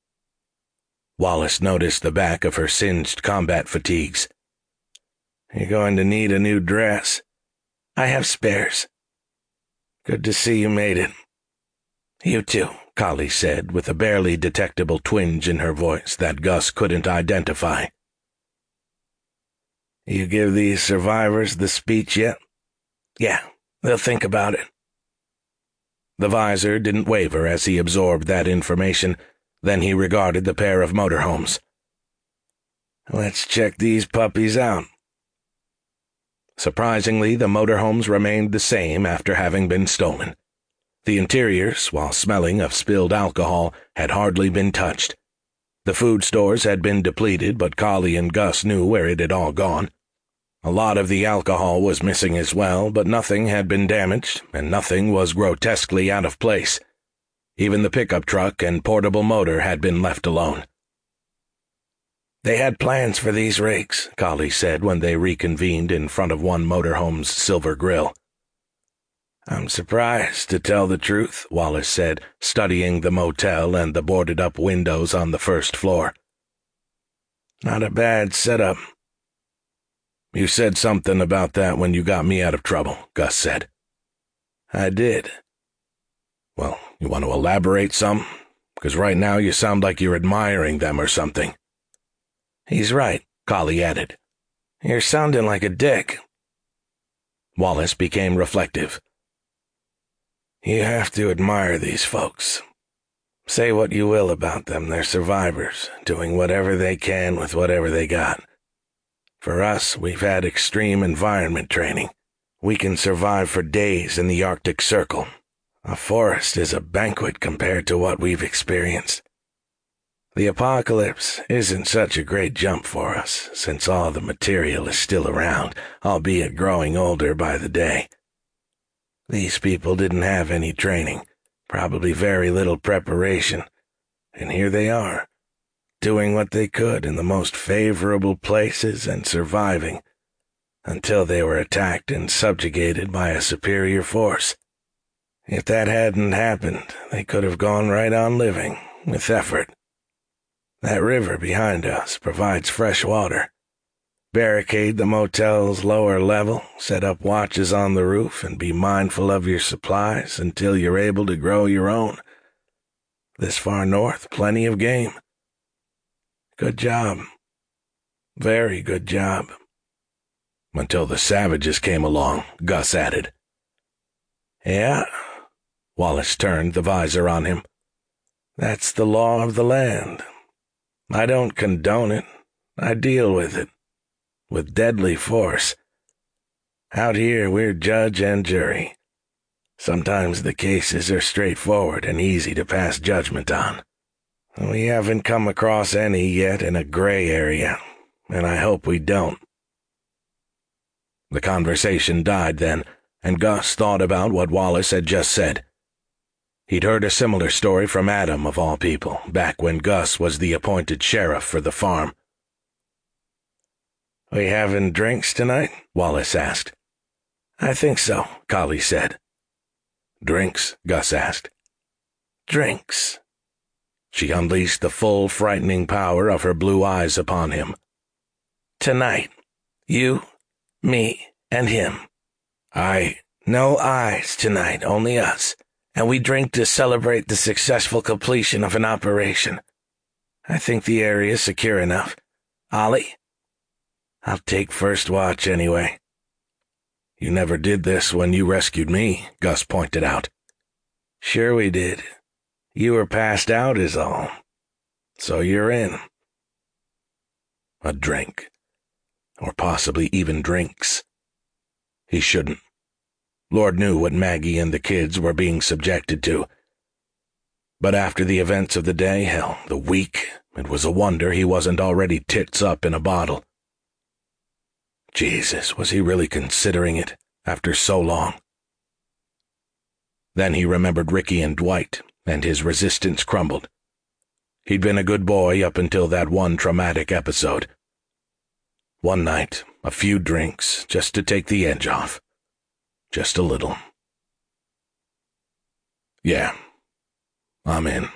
Wallace noticed the back of her singed combat fatigues. "You're going to need a new dress." "I have spares." "Good to see you made it." "You too," Collie said, with a barely detectable twinge in her voice that Gus couldn't identify. "You give these survivors the speech yet?" "Yeah, they'll think about it." The visor didn't waver as he absorbed that information. Then he regarded the pair of motorhomes. "Let's check these puppies out." Surprisingly, the motorhomes remained the same after having been stolen. The interiors, while smelling of spilled alcohol, had hardly been touched. The food stores had been depleted, but Collie and Gus knew where it had all gone. A lot of the alcohol was missing as well, but nothing had been damaged, and nothing was grotesquely out of place. Even the pickup truck and portable motor had been left alone. "They had plans for these rigs," Collie said when they reconvened in front of one motorhome's silver grill. "I'm surprised, to tell the truth," Wallace said, studying the motel and the boarded-up windows on the first floor. "Not a bad setup." "You said something about that when you got me out of trouble," Gus said. "I did." "Well, you want to elaborate some? Because right now you sound like you're admiring them or something." "He's right," Collie added. "You're sounding like a dick." Wallace became reflective. "You have to admire these folks. Say what you will about them, they're survivors, doing whatever they can with whatever they got. For us, we've had extreme environment training. We can survive for days in the Arctic Circle. A forest is a banquet compared to what we've experienced. The apocalypse isn't such a great jump for us, since all the material is still around, albeit growing older by the day. These people didn't have any training, probably very little preparation, and here they are, doing what they could in the most favorable places and surviving, until they were attacked and subjugated by a superior force. If that hadn't happened, they could have gone right on living, with effort. That river behind us provides fresh water. Barricade the motel's lower level, set up watches on the roof, and be mindful of your supplies until you're able to grow your own. This far north, plenty of game. Good job. Very good job." "Until the savages came along," Gus added. "Yeah." Wallace turned the visor on him. "That's the law of the land. I don't condone it. I deal with it. With deadly force. Out here, we're judge and jury. Sometimes the cases are straightforward and easy to pass judgment on. We haven't come across any yet in a gray area, and I hope we don't." The conversation died then, and Gus thought about what Wallace had just said. He'd heard a similar story from Adam, of all people, back when Gus was the appointed sheriff for the farm. "We having drinks tonight?" Wallace asked. "I think so," Collie said. "Drinks?" Gus asked. "Drinks." She unleashed the full, frightening power of her blue eyes upon him. "Tonight. You, me, and him. No I's tonight, only us. And we drink to celebrate the successful completion of an operation. I think the area's secure enough. Ollie? I'll take first watch anyway." "You never did this when you rescued me," Gus pointed out. "Sure we did. You were passed out is all. So you're in." A drink. Or possibly even drinks. He shouldn't. Lord knew what Maggie and the kids were being subjected to. But after the events of the day, hell, the week, it was a wonder he wasn't already tits up in a bottle. Jesus, was he really considering it, after so long? Then he remembered Ricky and Dwight, and his resistance crumbled. He'd been a good boy up until that one traumatic episode. One night, a few drinks, just to take the edge off. Just a little. "Yeah, I'm in."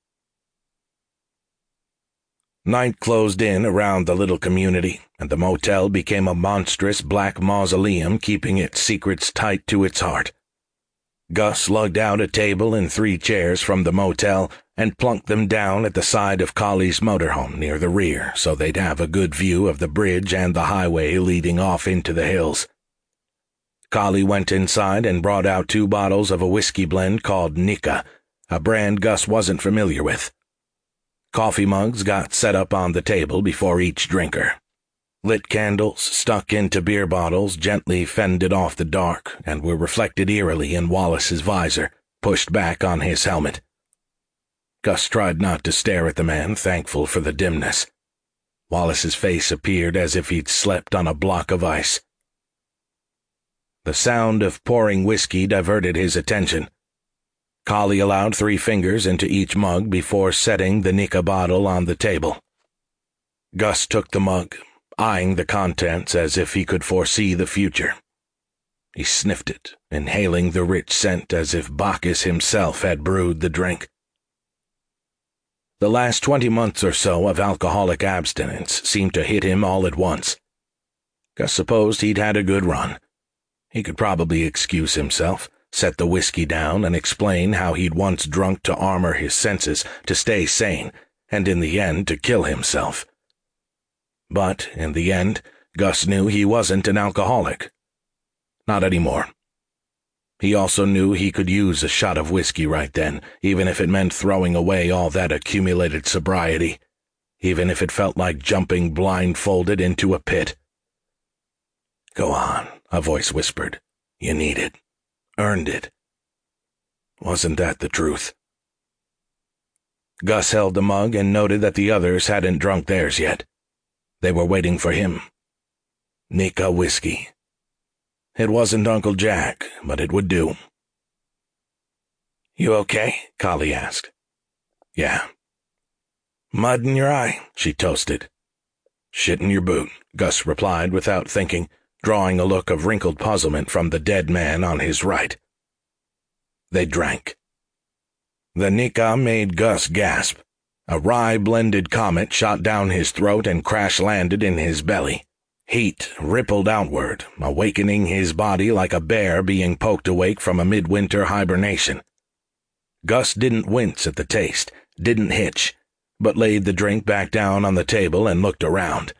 Night closed in around the little community, and the motel became a monstrous black mausoleum keeping its secrets tight to its heart. Gus lugged out a table and 3 chairs from the motel and plunked them down at the side of Collie's motorhome near the rear so they'd have a good view of the bridge and the highway leading off into the hills. Collie went inside and brought out 2 bottles of a whiskey blend called Nika, a brand Gus wasn't familiar with. Coffee mugs got set up on the table before each drinker. Lit candles, stuck into beer bottles, gently fended off the dark and were reflected eerily in Wallace's visor, pushed back on his helmet. Gus tried not to stare at the man, thankful for the dimness. Wallace's face appeared as if he'd slept on a block of ice. The sound of pouring whiskey diverted his attention. Collie allowed 3 fingers into each mug before setting the Nika bottle on the table. Gus took the mug, eyeing the contents as if he could foresee the future. He sniffed it, inhaling the rich scent as if Bacchus himself had brewed the drink. The last 20 months or so of alcoholic abstinence seemed to hit him all at once. Gus supposed he'd had a good run. He could probably excuse himself, set the whiskey down, and explain how he'd once drunk to armor his senses, to stay sane, and in the end to kill himself. But, in the end, Gus knew he wasn't an alcoholic. Not anymore. He also knew he could use a shot of whiskey right then, even if it meant throwing away all that accumulated sobriety, even if it felt like jumping blindfolded into a pit. "Go on," a voice whispered. "You need it. Earned it." Wasn't that the truth? Gus held the mug and noted that the others hadn't drunk theirs yet. They were waiting for him. Nika whiskey. It wasn't Uncle Jack, but it would do. "You okay?" Collie asked. "Yeah." "Mud in your eye," she toasted. "Shit in your boot," Gus replied without thinking, drawing a look of wrinkled puzzlement from the dead man on his right. They drank. The Nika made Gus gasp. A rye-blended comet shot down his throat and crash-landed in his belly. Heat rippled outward, awakening his body like a bear being poked awake from a midwinter hibernation. Gus didn't wince at the taste, didn't hitch, but laid the drink back down on the table and looked around.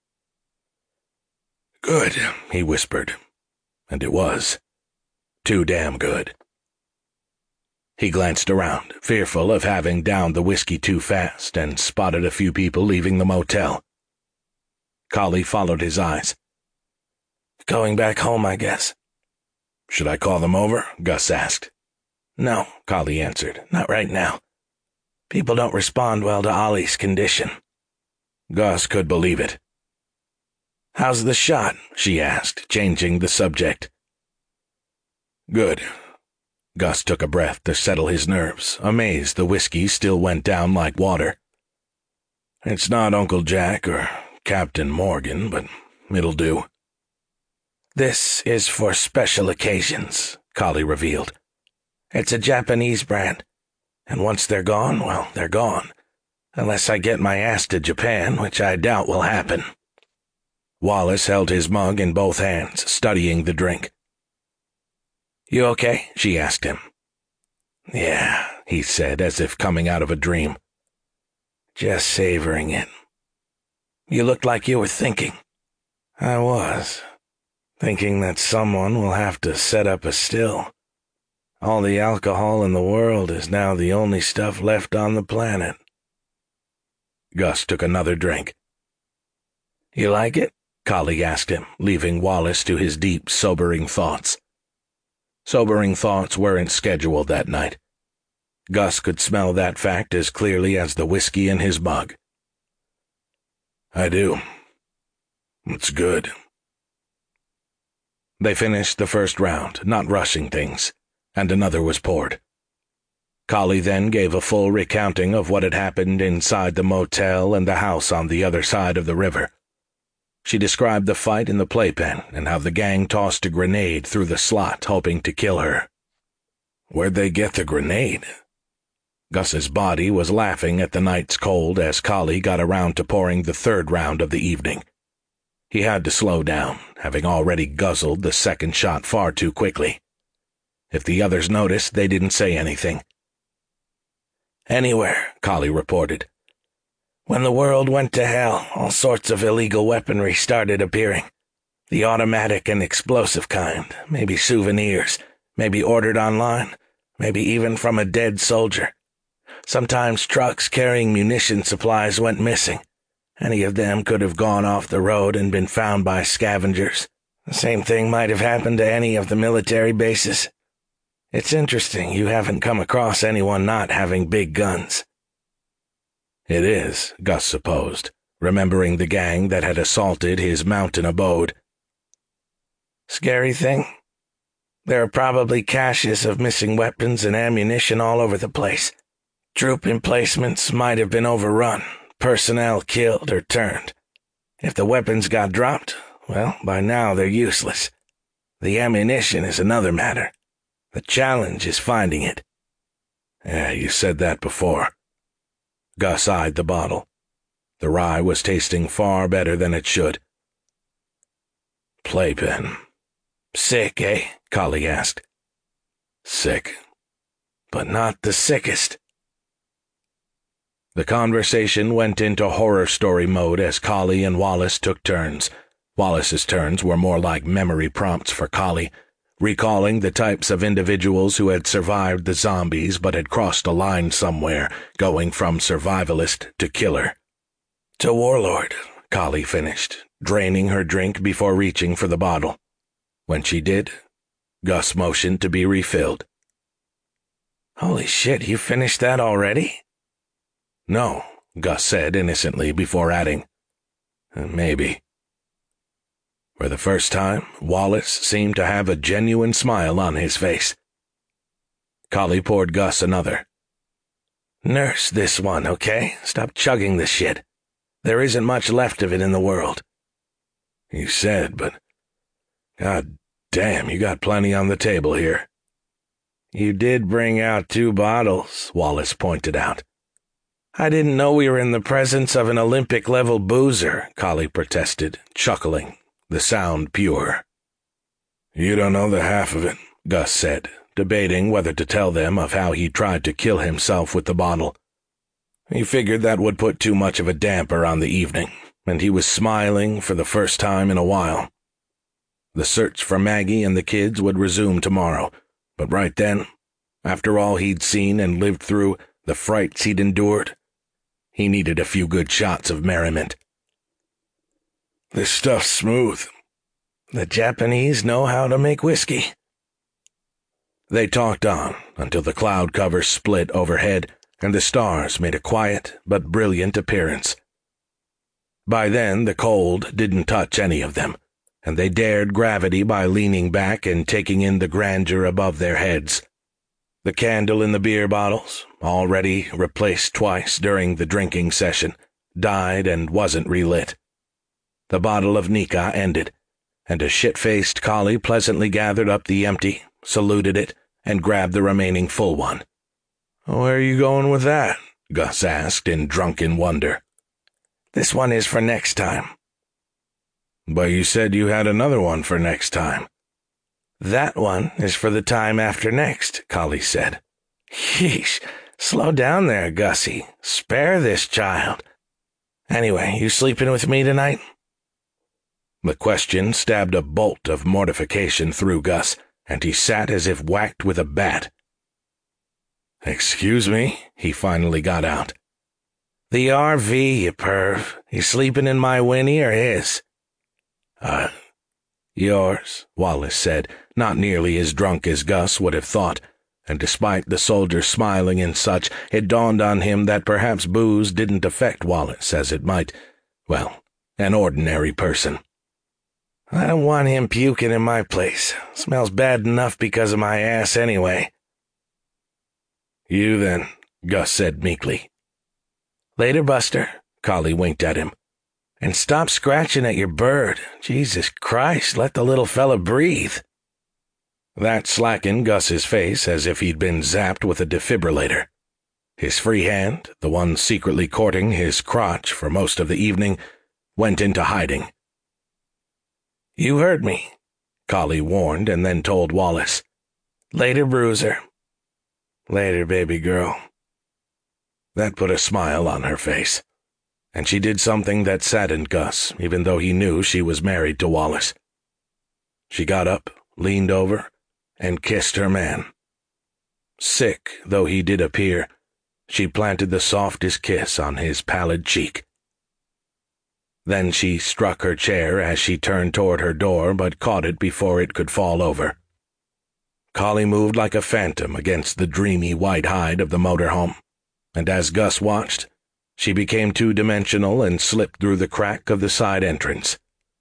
"Good," he whispered. And it was. Too damn good. He glanced around, fearful of having downed the whiskey too fast, and spotted a few people leaving the motel. Collie followed his eyes. Going back home, I guess. Should I call them over? Gus asked. No, Kali answered. Not right now. People don't respond well to Ollie's condition. Gus could believe it. How's the shot? She asked, changing the subject. Good. Gus took a breath to settle his nerves, amazed the whiskey still went down like water. It's not Uncle Jack or Captain Morgan, but it'll do. This is for special occasions, Kali revealed. It's a Japanese brand, and once they're gone, well, they're gone. Unless I get my ass to Japan, which I doubt will happen. Wallace held his mug in both hands, studying the drink. You okay? She asked him. Yeah, he said, as if coming out of a dream. Just savoring it. You looked like you were thinking. I was. Thinking that someone will have to set up a still. All the alcohol in the world is now the only stuff left on the planet. Gus took another drink. You like it? Kali asked him, leaving Wallace to his deep, sobering thoughts. Sobering thoughts weren't scheduled that night. Gus could smell that fact as clearly as the whiskey in his mug. I do. It's good. They finished the first round, not rushing things, and another was poured. Kali then gave a full recounting of what had happened inside the motel and the house on the other side of the river. She described the fight in the playpen and how the gang tossed a grenade through the slot, hoping to kill her. Where'd they get the grenade? Gus's body was laughing at the night's cold as Kali got around to pouring the third round of the evening. He had to slow down, having already guzzled the second shot far too quickly. If the others noticed, they didn't say anything. Anywhere, Kali reported. When the world went to hell, all sorts of illegal weaponry started appearing. The automatic and explosive kind, maybe souvenirs, maybe ordered online, maybe even from a dead soldier. Sometimes trucks carrying munition supplies went missing. Any of them could have gone off the road and been found by scavengers. The same thing might have happened to any of the military bases. It's interesting you haven't come across anyone not having big guns. It is, Gus supposed, remembering the gang that had assaulted his mountain abode. Scary thing? There are probably caches of missing weapons and ammunition all over the place. Troop emplacements might have been overrun, personnel killed or turned. If the weapons got dropped, well, by now they're useless. The ammunition is another matter. The challenge is finding it. Yeah, you said that before. Gus eyed the bottle. The rye was tasting far better than it should. Playpen. Sick, eh? Kali asked. Sick. But not the sickest. The conversation went into horror story mode as Kali and Wallace took turns. Wallace's turns were more like memory prompts for Kali, recalling the types of individuals who had survived the zombies but had crossed a line somewhere, going from survivalist to killer. To warlord, Kali finished, draining her drink before reaching for the bottle. When she did, Gus motioned to be refilled. Holy shit, you finished that already? No, Gus said innocently before adding, maybe. For the first time, Wallace seemed to have a genuine smile on his face. Kali poured Gus another. Nurse this one, okay? Stop chugging this shit. There isn't much left of it in the world. You said, but... God damn, you got plenty on the table here. You did bring out 2 bottles, Wallace pointed out. I didn't know we were in the presence of an Olympic-level boozer, Kali protested, chuckling, the sound pure. You don't know the half of it, Gus said, debating whether to tell them of how he tried to kill himself with the bottle. He figured that would put too much of a damper on the evening, and he was smiling for the first time in a while. The search for Maggie and the kids would resume tomorrow, but right then, after all he'd seen and lived through, the frights he'd endured, he needed a few good shots of merriment. This stuff's smooth. The Japanese know how to make whiskey." They talked on until the cloud cover split overhead and the stars made a quiet but brilliant appearance. By then the cold didn't touch any of them, and they dared gravity by leaning back and taking in the grandeur above their heads. The candle in the beer bottles, already replaced twice during the drinking session, died and wasn't relit. The bottle of Nika ended, and a shit-faced collie pleasantly gathered up the empty, saluted it, and grabbed the remaining full one. "Where are you going with that?" Gus asked in drunken wonder. "This one is for next time." "But you said you had another one for next time." "That one is for the time after next," Collie said. "Yeesh, slow down there, Gussie. Spare this child. Anyway, you sleeping with me tonight?" The question stabbed a bolt of mortification through Gus, and he sat as if whacked with a bat. "Excuse me," he finally got out. "The RV, you perv. You sleeping in my Winnie or his?" Yours," Wallace said, not nearly as drunk as Gus would have thought, and despite the soldier smiling and such, it dawned on him that perhaps booze didn't affect Wallace as it might, well, an ordinary person. "I don't want him puking in my place. Smells bad enough because of my ass anyway." "You then," Gus said meekly. "Later, Buster." Collie winked at him. "And stop scratching at your bird. Jesus Christ, let the little fella breathe." That slackened Gus's face as if he'd been zapped with a defibrillator. His free hand, the one secretly courting his crotch for most of the evening, went into hiding. "You heard me," Collie warned and then told Wallace. "Later, Bruiser." "Later, baby girl." That put a smile on her face, and she did something that saddened Gus, even though he knew she was married to Wallace. She got up, leaned over, and kissed her man. Sick though he did appear, she planted the softest kiss on his pallid cheek. Then she struck her chair as she turned toward her door but caught it before it could fall over. Collie moved like a phantom against the dreamy white hide of the motorhome, and as Gus watched, she became two-dimensional and slipped through the crack of the side entrance.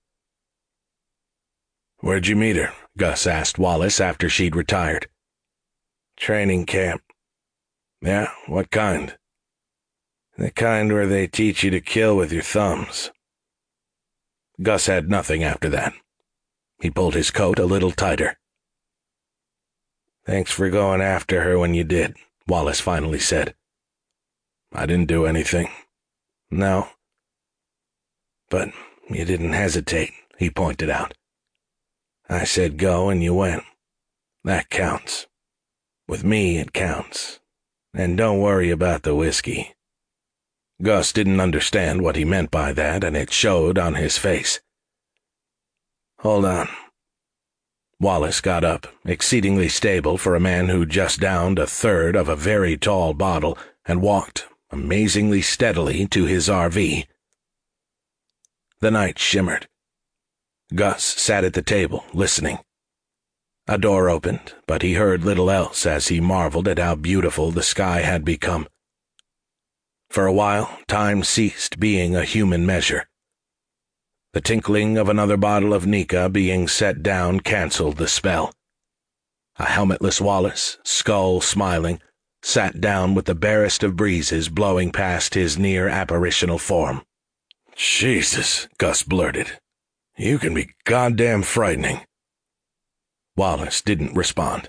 "Where'd you meet her?" Gus asked Wallace after she'd retired. "Training camp." "Yeah? What kind?" "The kind where they teach you to kill with your thumbs." Gus had nothing after that. He pulled his coat a little tighter. "Thanks for going after her when you did," Wallace finally said. "I didn't do anything." "No. But you didn't hesitate," he pointed out. "I said go and you went. That counts. With me it counts. And don't worry about the whiskey." Gus didn't understand what he meant by that, and it showed on his face. "Hold on." Wallace got up, exceedingly stable for a man who just downed a third of a very tall bottle, and walked, amazingly steadily, to his RV. The night shimmered. Gus sat at the table, listening. A door opened, but he heard little else as he marveled at how beautiful the sky had become. For a while, time ceased being a human measure. The tinkling of another bottle of Nika being set down canceled the spell. A helmetless Wallace, skull smiling, sat down with the barest of breezes blowing past his near-apparitional form. "Jesus," Gus blurted. "You can be goddamn frightening." Wallace didn't respond.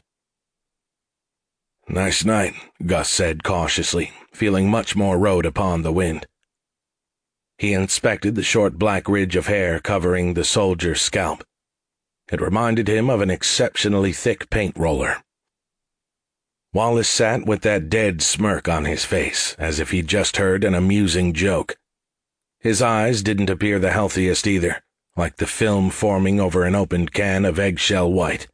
"Nice night," Gus said cautiously, feeling much more rode upon the wind. He inspected the short black ridge of hair covering the soldier's scalp. It reminded him of an exceptionally thick paint roller. Wallace sat with that dead smirk on his face, as if he'd just heard an amusing joke. His eyes didn't appear the healthiest either, like the film forming over an opened can of eggshell white.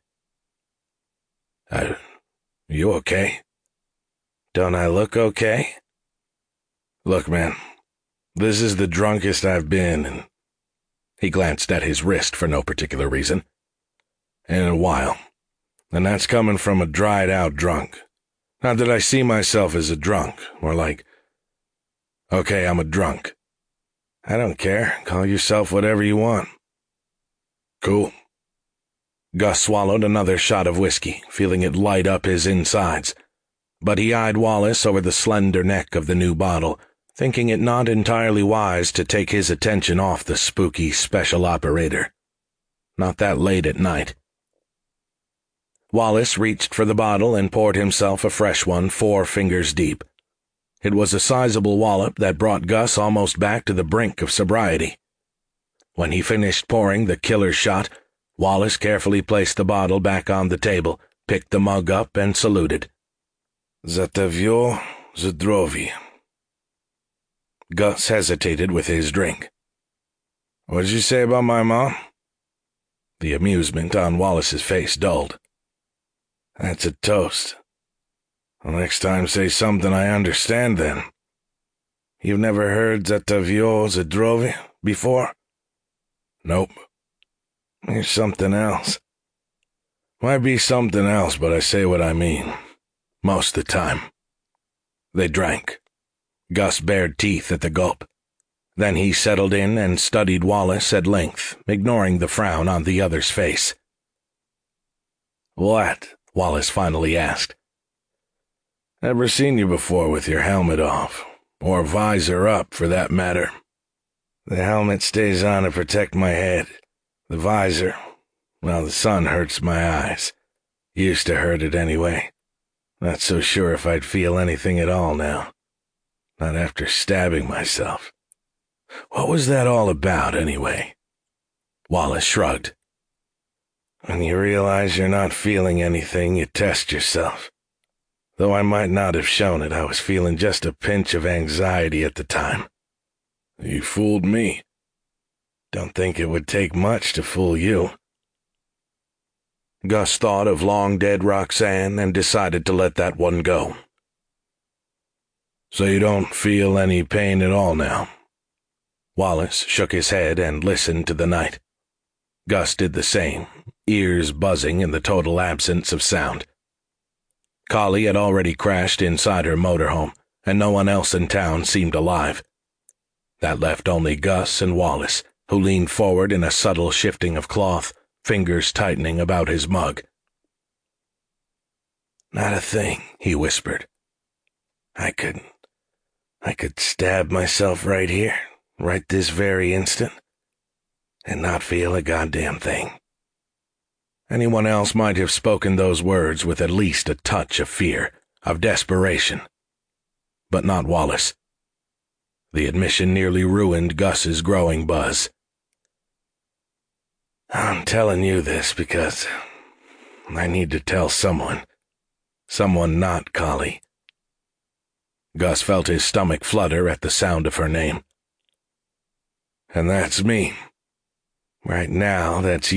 You okay?" "Don't I look okay?" "Look, man, this is the drunkest I've been, and He glanced at his wrist for no particular reason. In a while. And that's coming from a dried-out drunk. Not that I see myself as a drunk. More like, okay, I'm a drunk. I don't care. Call yourself whatever you want. Cool. Gus swallowed another shot of whiskey, feeling it light up his insides. But he eyed Wallace over the slender neck of the new bottle, thinking it not entirely wise to take his attention off the spooky special operator. Not that late at night. Wallace reached for the bottle and poured himself a fresh one 4 fingers deep. It was a sizable wallop that brought Gus almost back to the brink of sobriety. When he finished pouring the killer shot, Wallace carefully placed the bottle back on the table, picked the mug up, and saluted. Zatavio Zdrovi. Gus hesitated with his drink. What did you say about my mom? The amusement on Wallace's face dulled. That's a toast. Well, next time say something I understand, then. You've never heard Zatavio Zdrovi before? Nope. Here's something else. Might be something else, but I say what I mean. Most of the time. They drank. Gus bared teeth at the gulp. Then he settled in and studied Wallace at length, ignoring the frown on the other's face. What? Wallace finally asked. Never seen you before with your helmet off, or visor up, for that matter. The helmet stays on to protect my head. The visor, well, the sun hurts my eyes. Used to hurt it anyway. Not so sure if I'd feel anything at all now. Not after stabbing myself. What was that all about, anyway? Wallace shrugged. When you realize you're not feeling anything, you test yourself. Though I might not have shown it, I was feeling just a pinch of anxiety at the time. You fooled me. Don't think it would take much to fool you. Gus thought of long-dead Roxanne and decided to let that one go. So you don't feel any pain at all now? Wallace shook his head and listened to the night. Gus did the same, ears buzzing in the total absence of sound. Collie had already crashed inside her motorhome, and no one else in town seemed alive. That left only Gus and Wallace, who leaned forward in a subtle shifting of cloth, fingers tightening about his mug. Not a thing, he whispered. I could stab myself right here, right this very instant, and not feel a goddamn thing. Anyone else might have spoken those words with at least a touch of fear, of desperation. But not Wallace. The admission nearly ruined Gus's growing buzz. I'm telling you this because I need to tell someone. Someone not Collie. Gus felt his stomach flutter at the sound of her name. And that's me. Right now, that's